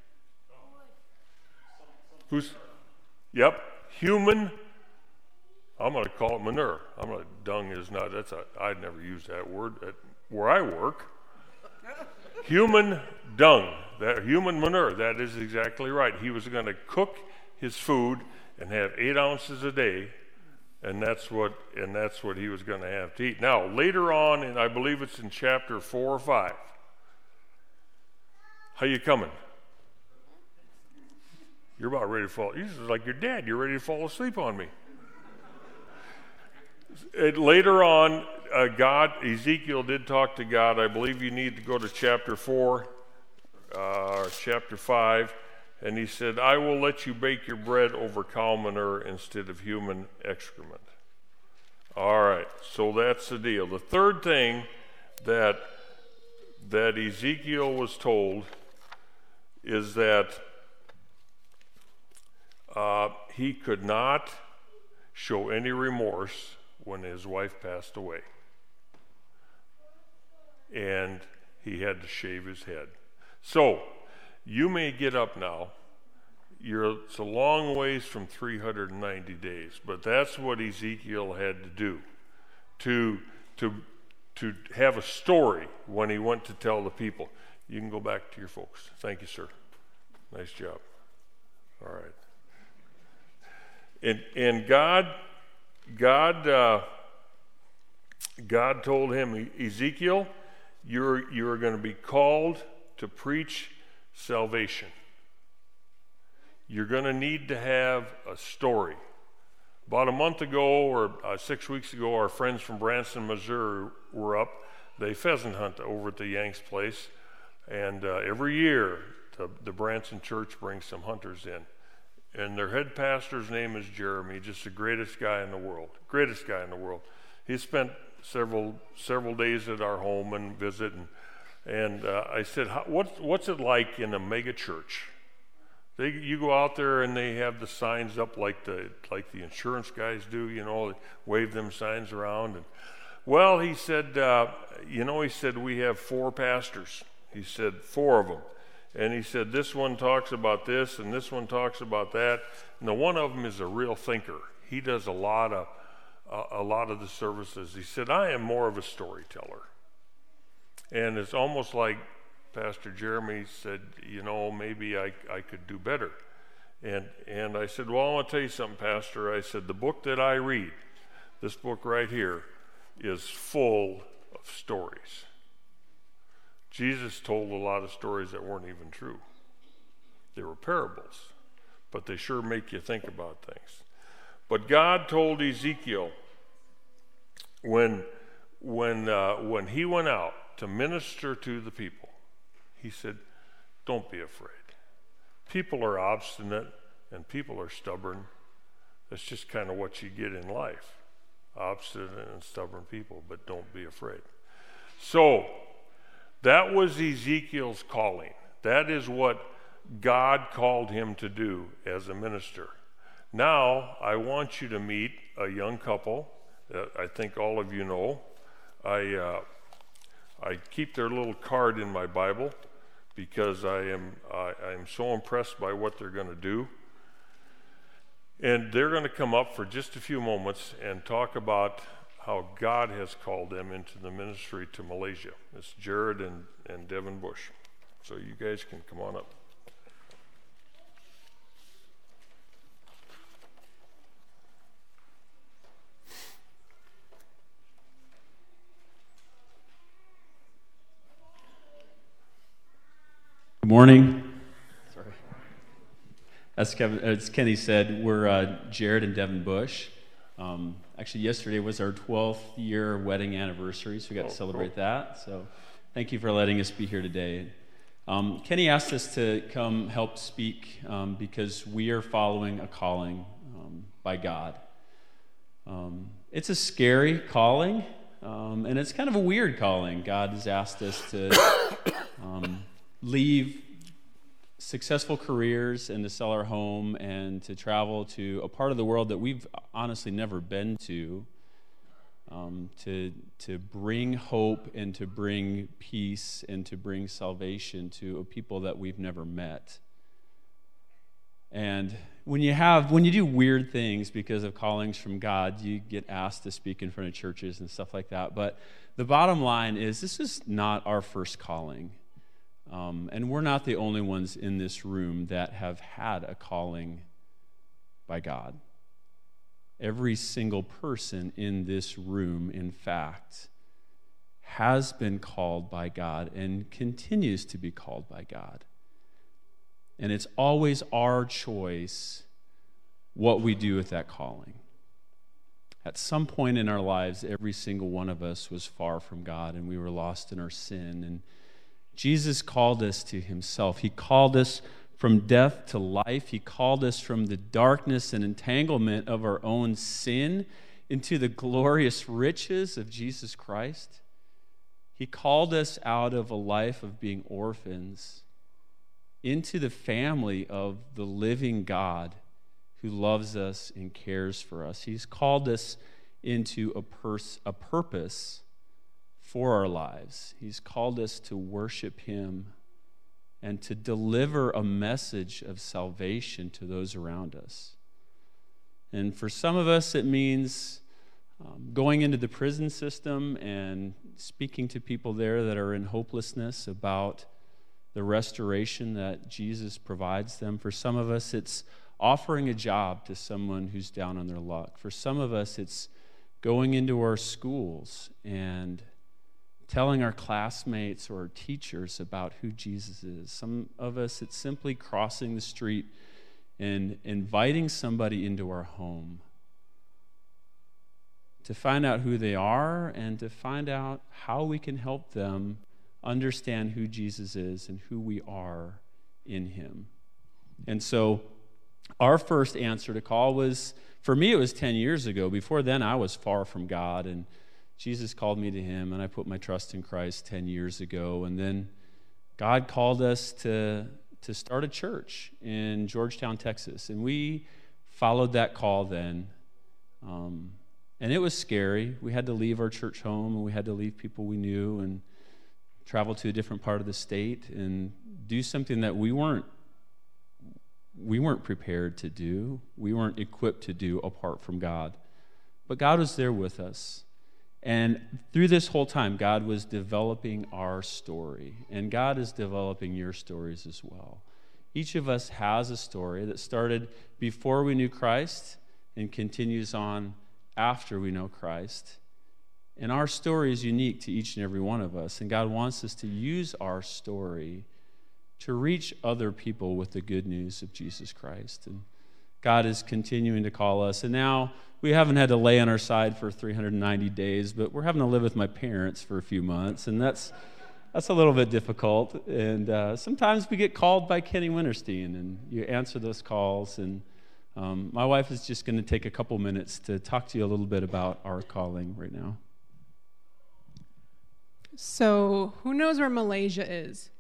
Who's? Yep, human. I'm going to call it manure. I'm going to, dung is not, that's a, I'd never use that word at where I work. Human dung. that human manure, that is exactly right. He was going to cook his food and have eight ounces a day, and that's what and that's what he was going to have to eat. Now, later on, and I believe it's in chapter four or five. How you coming? You're about ready to fall. You're just like your dad. You're ready to fall asleep on me. It, later on, uh, God, Ezekiel did talk to God. I believe you need to go to chapter four uh, or chapter five. And he said, I will let you bake your bread over cow manure instead of human excrement. All right, so that's the deal. The third thing that, that Ezekiel was told is that uh, he could not show any remorse when his wife passed away. And he had to shave his head. So, you may get up now. You're, it's a long ways from three hundred ninety days, but that's what Ezekiel had to do to, to, to have a story when he went to tell the people. You can go back to your folks. Thank you, sir. Nice job. All right. And, and God, God, uh, God told him, Ezekiel, you're, you're going to be called to preach salvation. You're going to need to have a story. About a month ago or uh, six weeks ago, our friends from Branson, Missouri were up. They pheasant hunt over at the Yanks place. And uh, every year, the, the Branson church brings some hunters in. And their head pastor's name is Jeremy, just the greatest guy in the world. Greatest guy in the world. He spent several several days at our home and visit. And, and uh, I said, How, what, what's it like in a mega church? They, you go out there and they have the signs up like the like the insurance guys do, you know, wave them signs around. And well, he said, uh, you know, he said, we have four pastors. He said, four of them. And he said, this one talks about this and this one talks about that. And the one of them is a real thinker. He does a lot of uh, a lot of the services. He said, I am more of a storyteller. And it's almost like Pastor Jeremy said, you know, maybe I, I could do better. And and I said, well, I want to tell you something, Pastor. I said, the book that I read, this book right here, is full of stories. Jesus told a lot of stories that weren't even true. They were parables, but they sure make you think about things. But God told Ezekiel when, when, uh, when he went out to minister to the people, he said, don't be afraid. People are obstinate and people are stubborn. That's just kind of what you get in life. Obstinate and stubborn people, but don't be afraid. So, that was Ezekiel's calling. That is what God called him to do as a minister. Now, I want you to meet a young couple that I think all of you know. I, uh, I keep their little card in my Bible because I am I, I am so impressed by what they're going to do. And they're going to come up for just a few moments and talk about how God has called them into the ministry to Malaysia. It's Jared and, and Devin Bush. So you guys can come on up. Good morning. Sorry. As, Kevin, as Kenny said, we're uh, Jared and Devin Bush. Um, actually, yesterday was our twelfth year wedding anniversary, so we got oh, to celebrate cool. that. So thank you for letting us be here today. Um, Kenny asked us to come help speak um, because we are following a calling um, by God. Um, it's a scary calling, um, and it's kind of a weird calling. God has asked us to um, leave successful careers and to sell our home and to travel to a part of the world that we've honestly never been to, um, to to bring hope and to bring peace and to bring salvation to a people that we've never met. And when you have when you do weird things because of callings from God, you get asked to speak in front of churches and stuff like that. But the bottom line is, this is not our first calling. Um, and we're not the only ones in this room that have had a calling by God. Every single person in this room, in fact, has been called by God and continues to be called by God. And it's always our choice what we do with that calling. At some point in our lives, every single one of us was far from God, and we were lost in our sin. And Jesus called us to himself. He called us from death to life. He called us from the darkness and entanglement of our own sin into the glorious riches of Jesus Christ. He called us out of a life of being orphans into the family of the living God who loves us and cares for us. He's called us into a, pers- a purpose for our lives. He's called us to worship him and to deliver a message of salvation to those around us. And for some of us, it means um, going into the prison system and speaking to people there that are in hopelessness about the restoration that Jesus provides them. For some of us, it's offering a job to someone who's down on their luck. For some of us, it's going into our schools and telling our classmates or our teachers about who Jesus is. Some of us, it's simply crossing the street and inviting somebody into our home to find out who they are and to find out how we can help them understand who Jesus is and who we are in him. And so our first answer to call was, for me, it was ten years ago. Before then, I was far from God, and Jesus called me to him, and I put my trust in Christ ten years ago. And then God called us to, to start a church in Georgetown, Texas, and we followed that call then. Um, and it was scary. We had to leave our church home, and we had to leave people we knew and travel to a different part of the state and do something that we weren't we weren't prepared to do. We weren't equipped to do apart from God. But God was there with us. And through this whole time, God was developing our story. And God is developing your stories as well. Each of us has a story that started before we knew Christ and continues on after we know Christ. And our story is unique to each and every one of us. And God wants us to use our story to reach other people with the good news of Jesus Christ. And God is continuing to call us. And now we haven't had to lay on our side for three hundred ninety days, but we're having to live with my parents for a few months. And that's that's a little bit difficult. And uh, sometimes we get called by Kenny Winterstein, and you answer those calls. And um, my wife is just going to take a couple minutes to talk to you a little bit about our calling right now. So, who knows where Malaysia is?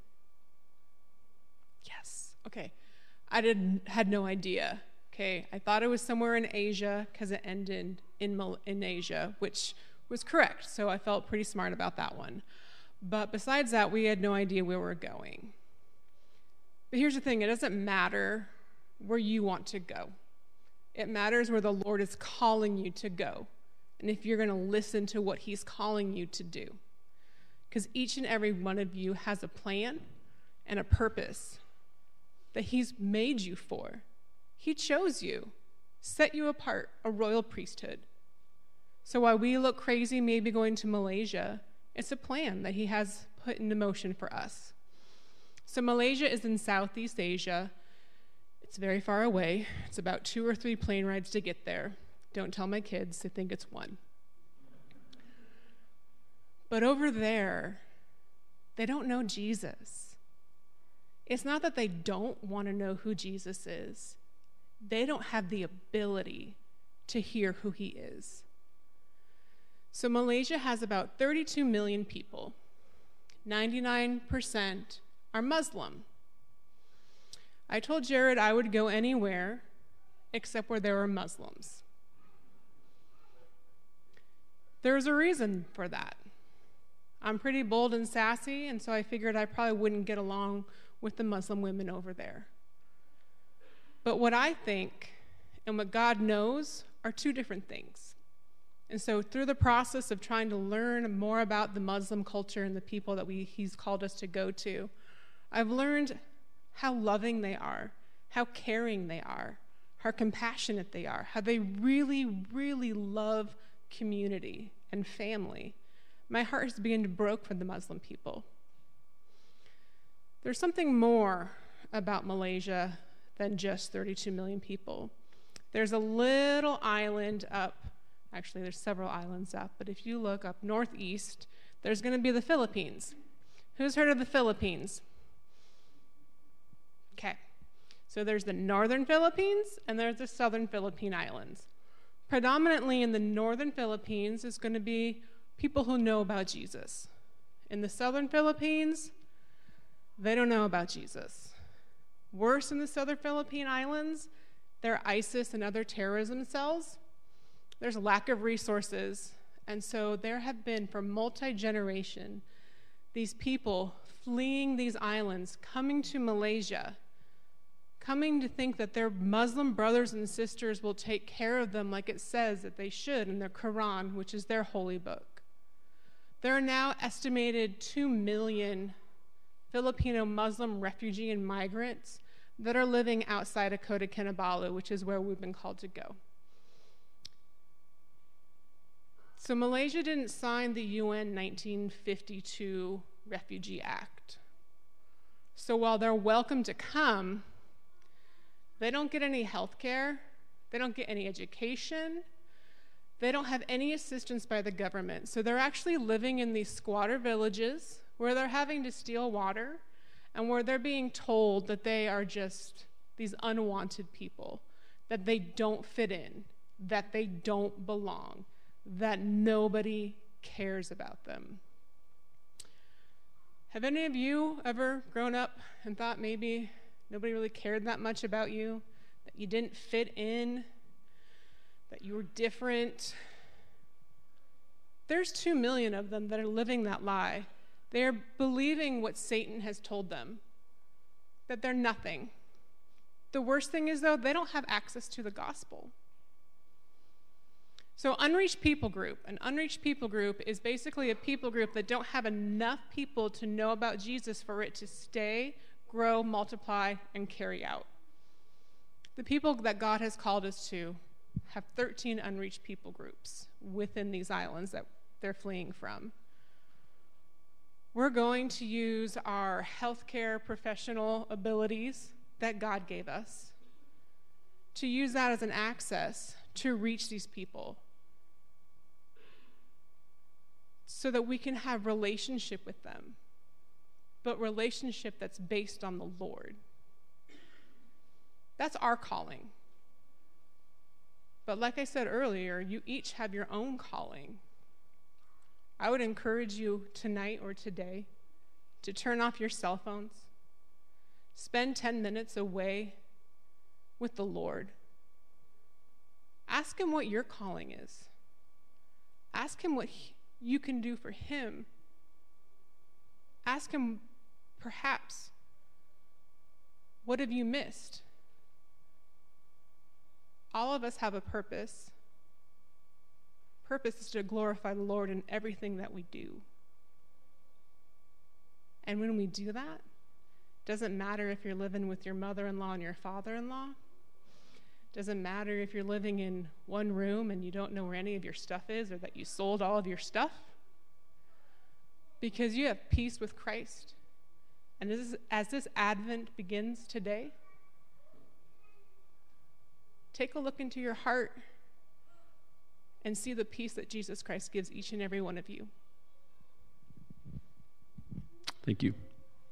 Yes. Okay. I did had no idea. Okay. I thought it was somewhere in Asia because it ended in Mal- in Asia, which was correct. So I felt pretty smart about that one. But besides that, we had no idea where we were going. But here's the thing: it doesn't matter where you want to go. It matters where the Lord is calling you to go, and if you're going to listen to what He's calling you to do. Because each and every one of you has a plan and a purpose that He's made you for. He chose you, set you apart, a royal priesthood. So while we look crazy maybe going to Malaysia, it's a plan that He has put into motion for us. So Malaysia is in Southeast Asia. It's very far away. It's about two or three plane rides to get there. Don't tell my kids, they think it's one. But over there, they don't know Jesus. It's not that they don't want to know who Jesus is. They don't have the ability to hear who He is. So Malaysia has about thirty-two million people. ninety-nine percent are Muslim. I told Jared I would go anywhere except where there were Muslims. There's a reason for that. I'm pretty bold and sassy, and so I figured I probably wouldn't get along with the Muslim women over there. But what I think and what God knows are two different things. And so through the process of trying to learn more about the Muslim culture and the people that we, He's called us to go to, I've learned how loving they are, how caring they are, how compassionate they are, how they really, really love community and family. My heart has begun to break for the Muslim people. There's something more about Malaysia than just thirty-two million people. There's a little island up, actually there's several islands up, but if you look up northeast, there's going to be the Philippines. Who's heard of the Philippines? Okay, so there's the northern Philippines and there's the southern Philippine Islands. Predominantly in the northern Philippines is going to be people who know about Jesus. In the southern Philippines, they don't know about Jesus. Worse in the southern Philippine Islands, there are ISIS and other terrorism cells. There's a lack of resources, and so there have been, for multi-generation, these people fleeing these islands, coming to Malaysia, coming to think that their Muslim brothers and sisters will take care of them like it says that they should in their Quran, which is their holy book. There are now estimated two million Filipino Muslim refugee and migrants that are living outside of Kota Kinabalu, which is where we've been called to go. So Malaysia didn't sign the U N nineteen fifty-two Refugee Act. So while they're welcome to come, they don't get any health care, they don't get any education, they don't have any assistance by the government. So they're actually living in these squatter villages where they're having to steal water and where they're being told that they are just these unwanted people, that they don't fit in, that they don't belong, that nobody cares about them. Have any of you ever grown up and thought maybe nobody really cared that much about you, that you didn't fit in, that you were different? There's two million of them that are living that lie. They're believing what Satan has told them, that they're nothing. The worst thing is, though, they don't have access to the gospel. So unreached people group, an unreached people group is basically a people group that don't have enough people to know about Jesus for it to stay, grow, multiply, and carry out. The people that God has called us to have thirteen unreached people groups within these islands that they're fleeing from. We're going to use our healthcare professional abilities that God gave us to use that as an access to reach these people so that we can have relationship with them, but relationship that's based on the Lord. That's our calling. But like I said earlier, you each have your own calling. I would encourage you tonight or today to turn off your cell phones. Spend ten minutes away with the Lord. Ask him what your calling is. Ask him what he, you can do for him. Ask him, perhaps, what have you missed? All of us have a purpose. Purpose is to glorify the Lord in everything that we do. And when we do that, doesn't matter if you're living with your mother-in-law and your father-in-law. Doesn't matter if you're living in one room and you don't know where any of your stuff is or that you sold all of your stuff. Because you have peace with Christ. And this is, as this Advent begins today, take a look into your heart and see the peace that Jesus Christ gives each and every one of you. Thank you.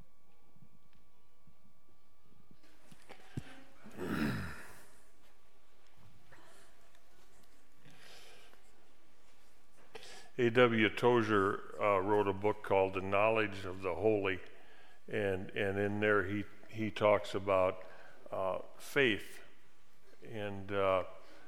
A W Tozer uh, wrote a book called The Knowledge of the Holy, and and in there he he talks about uh, faith, and uh,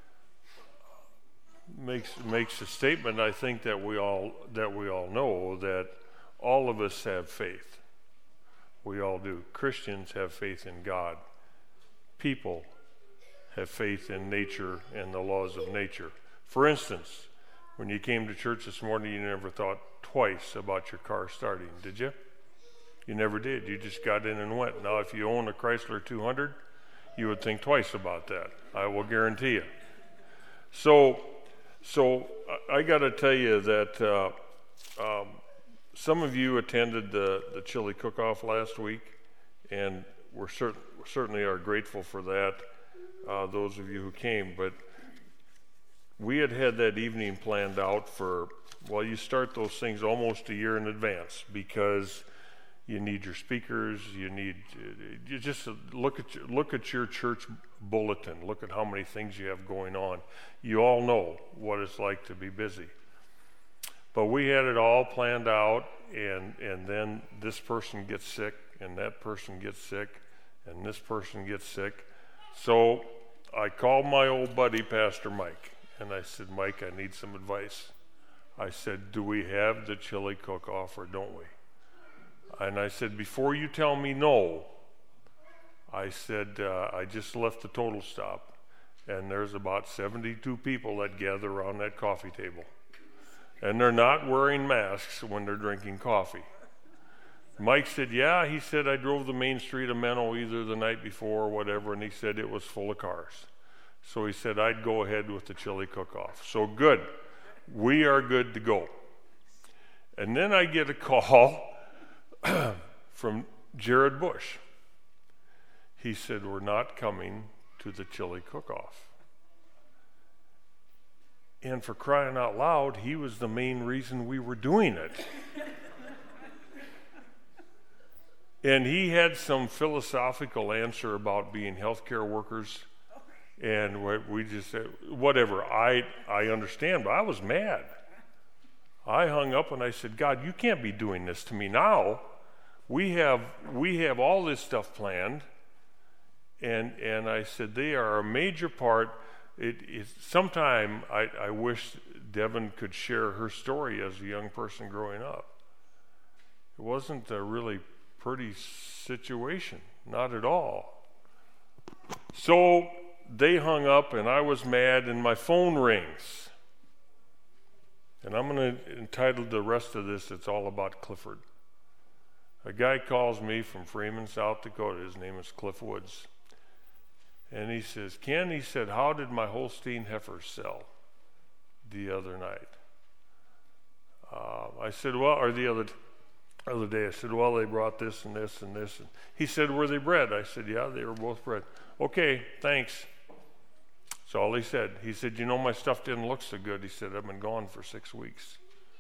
makes makes a statement I think that we all that we all know, that all of us have faith. We all do. Christians have faith in God. People have faith in nature and the laws of nature. For instance, when you came to church this morning, you never thought twice about your car starting, did you? You never did. You just got in and went. Now, if you own a Chrysler two hundred, you would think twice about that. I will guarantee you. So, so I, I got to tell you that uh, um, some of you attended the, the chili cook-off last week, and we're cert- certainly are grateful for that, uh, those of you who came. But we had had that evening planned out for, well, you start those things almost a year in advance, because you need your speakers, you need, you just look at your, look at your church bulletin, look at how many things you have going on. You all know what it's like to be busy. But we had it all planned out, and, and then this person gets sick, and that person gets sick, and this person gets sick. So I called my old buddy, Pastor Mike, and I said, Mike, I need some advice. I said, do we have the chili cook-off or don't we? And I said, before you tell me no, I said, uh, I just left the Total Stop, and there's about seventy-two people that gather around that coffee table. And they're not wearing masks when they're drinking coffee. Mike said, yeah, he said, I drove the main street of Menno either the night before or whatever, and he said it was full of cars. So he said, I'd go ahead with the chili cook-off. So good. We are good to go. And then I get a call from Jared Bush. He said, we're not coming to the chili cook-off. And for crying out loud, he was the main reason we were doing it. And he had some philosophical answer about being healthcare workers, and we just said, whatever, I, I understand, but I was mad. I hung up and I said, God, you can't be doing this to me now. We have we have all this stuff planned, and and I said they are a major part. It is sometime I, I wish Devin could share her story as a young person growing up. It wasn't a really pretty situation, not at all. So they hung up, and I was mad, and my phone rings. And I'm going to entitle the rest of this, It's All About Clifford. A guy calls me from Freeman, South Dakota. His name is Cliff Woods. And he says, Ken, he said, how did my Holstein heifer sell the other night? Uh, I said, well, or the other, other day, I said, well, they brought this and this and this. And he said, were they bred? I said, yeah, they were both bred. Okay, thanks. That's all he said. He said, you know, my stuff didn't look so good. He said, I've been gone for six weeks.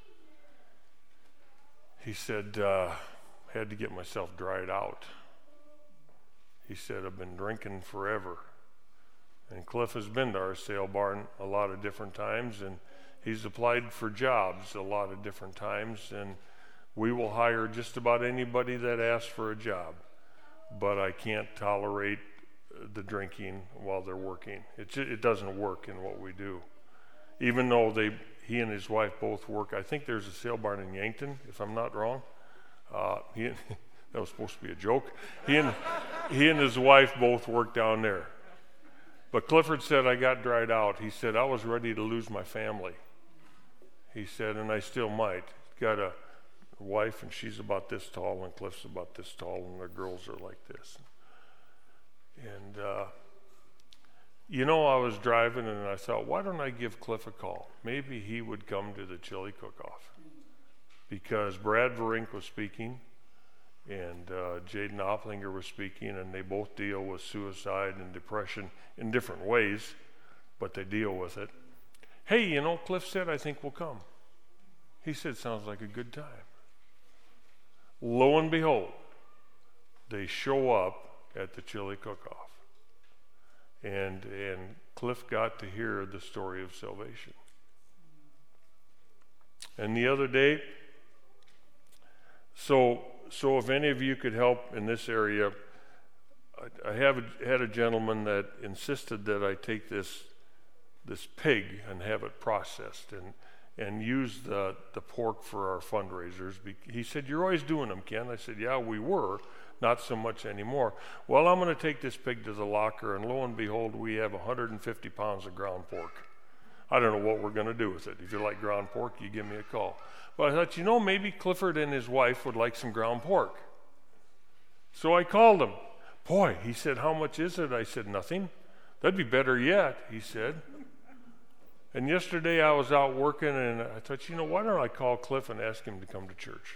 He said, uh, had to get myself dried out. He said, I've been drinking forever. And Cliff has been to our sale barn a lot of different times, and he's applied for jobs a lot of different times, and we will hire just about anybody that asks for a job. But I can't tolerate the drinking while they're working. It, it doesn't work in what we do. Even though they, he and his wife both work, I think there's a sale barn in Yankton, if I'm not wrong. Uh, he, that was supposed to be a joke. He and, he and his wife both work down there. But Clifford said, I got dried out. He said, I was ready to lose my family. He said, and I still might. Got a wife, and she's about this tall, and Cliff's about this tall, and their girls are like this. And, uh, you know, I was driving, and I thought, why don't I give Cliff a call? Maybe he would come to the chili cook-off. Because Brad Verink was speaking, and uh, Jaden Opplinger was speaking, and they both deal with suicide and depression in different ways, but they deal with it. Hey, you know, Cliff said, I think we'll come. He said, sounds like a good time. Lo and behold, they show up at the chili cook-off. And, and Cliff got to hear the story of salvation. And the other day, so so if any of you could help in this area, I, I have a, had a gentleman that insisted that I take this this pig and have it processed and and use the, the pork for our fundraisers. He said, you're always doing them, Ken. I said, yeah, we were, not so much anymore. Well, I'm going to take this pig to the locker, and lo and behold, we have one hundred fifty pounds of ground pork. I don't know what we're going to do with it. If you like ground pork, you give me a call. But I thought, you know, maybe Clifford and his wife would like some ground pork. So I called him. Boy, he said, how much is it? I said, nothing. That'd be better yet, he said. And yesterday I was out working, and I thought, you know, why don't I call Cliff and ask him to come to church?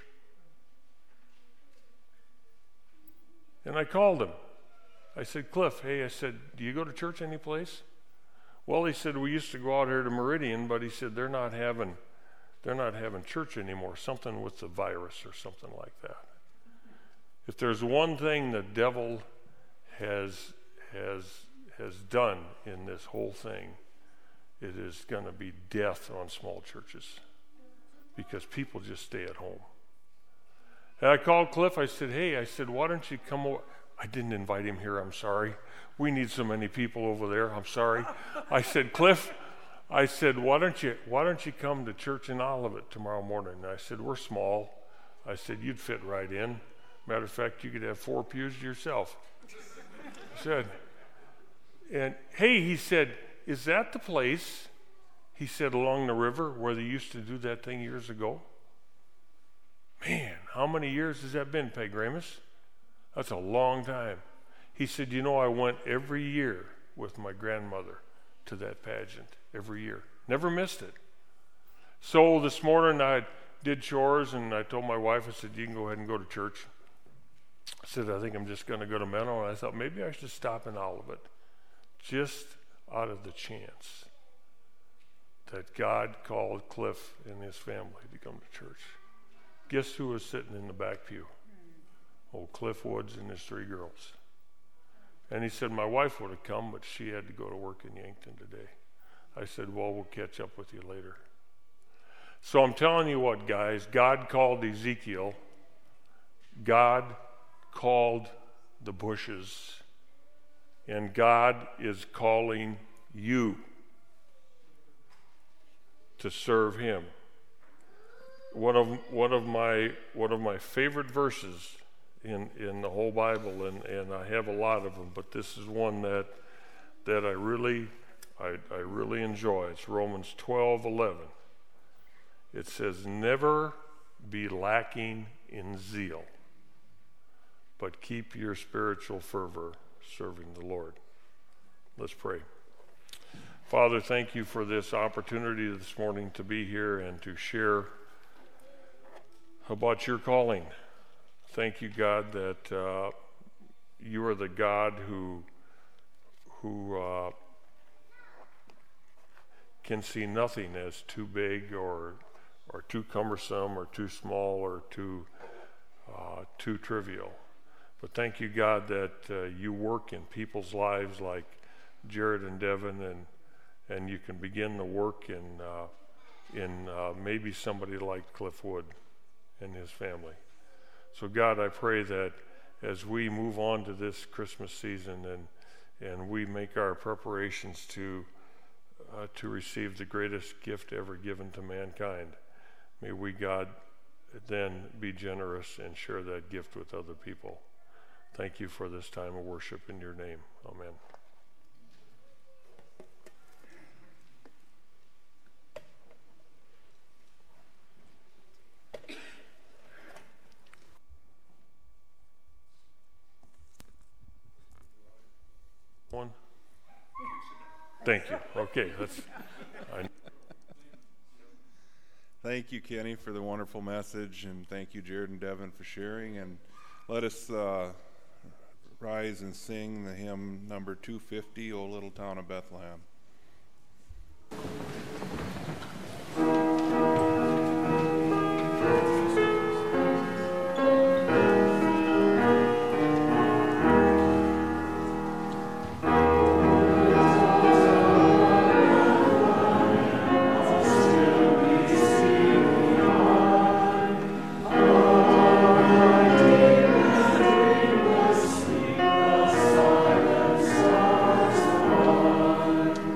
And I called him. I said, Cliff, hey, I said, do you go to church any place? Well, he said, we used to go out here to Meridian, but he said, they're not having, they're not having church anymore, something with the virus or something like that. If there's one thing the devil has, has, has done in this whole thing, it is going to be death on small churches because people just stay at home. And I called Cliff. I said, hey, I said, why don't you come over? I didn't invite him here. I'm sorry. We need so many people over there. I'm sorry. I said, Cliff, I said, why don't you why don't you come to church in Olivet tomorrow morning? And I said, we're small. I said, you'd fit right in. Matter of fact, you could have four pews to yourself. I said, and hey, he said, is that the place, he said, along the river where they used to do that thing years ago? Man, how many years has that been, Peg Ramus? That's a long time. He said, you know, I went every year with my grandmother to that pageant, every year. Never missed it. So this morning I did chores, and I told my wife, I said, you can go ahead and go to church. I said, I think I'm just going to go to Menno. And I thought maybe I should stop in Olivet, just out of the chance that God called Cliff and his family to come to church. Guess who was sitting in the back pew? Old Cliff Woods and his three girls. And he said, my wife would have come, but she had to go to work in Yankton today. I said, well, we'll catch up with you later. So I'm telling you what, guys, God called Ezekiel. God called the bushes. And God is calling you to serve him. One of one of my one of my favorite verses in, in the whole Bible, and, and I have a lot of them, but this is one that that I really I, I really enjoy. It's Romans twelve eleven. It says, never be lacking in zeal, but keep your spiritual fervor serving the Lord. Let's pray. Father, thank you for this opportunity this morning to be here and to share about your calling. Thank you, God, that uh, you are the God who who uh, can see nothing as too big or or too cumbersome or too small or too uh, too trivial. But thank you, God, that uh, you work in people's lives like Jared and Devin, and and you can begin the work in uh, in uh, maybe somebody like Cliff Wood and his family. So God, I pray that as we move on to this Christmas season and and we make our preparations to uh, to receive the greatest gift ever given to mankind, may we, God, then be generous and share that gift with other people. Thank you for this time of worship in your name. Amen. One. Thank you. Okay, that's. I... Thank you, Kenny, for the wonderful message, and thank you, Jared and Devin, for sharing. And let us uh, rise and sing the hymn number two fifty, O Little Town of Bethlehem. Thank you.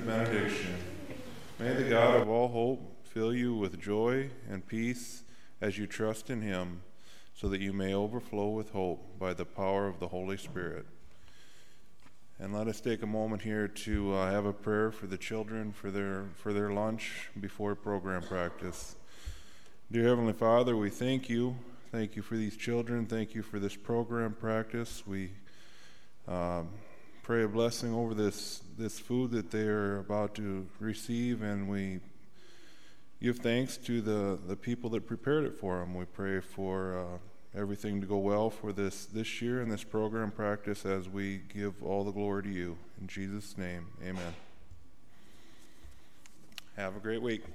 benediction. May the God of all hope fill you with joy and peace as you trust in him, so that you may overflow with hope by the power of the Holy Spirit. And let us take a moment here to uh, have a prayer for the children for their for their lunch before program practice. Dear Heavenly Father, we thank you. Thank you for these children. Thank you for this program practice. We um, pray a blessing over this this food that they are about to receive, and we give thanks to the, the people that prepared it for them. We pray for uh, everything to go well for this, this year and this program practice as we give all the glory to you. In Jesus' name, amen. Have a great week.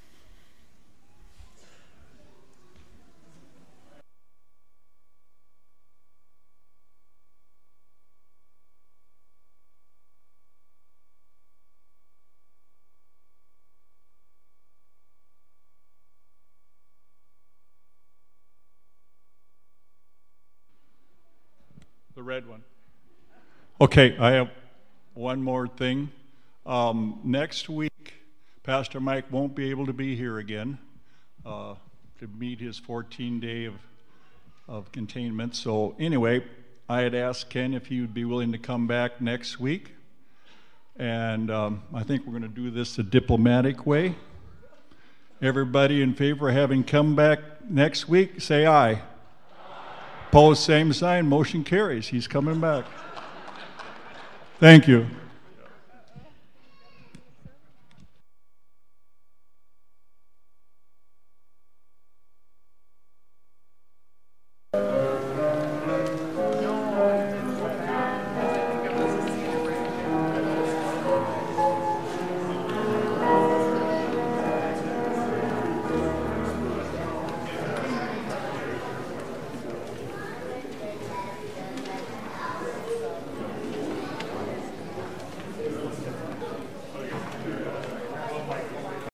The red one. Okay, I have one more thing. Um, next week, Pastor Mike won't be able to be here again uh, to meet his fourteen day of, of containment. So anyway, I had asked Ken if he would be willing to come back next week. And um, I think we're going to do this the diplomatic way. Everybody in favor of having come back next week, say aye. Opposed, same sign. Motion carries. He's coming back. Thank you.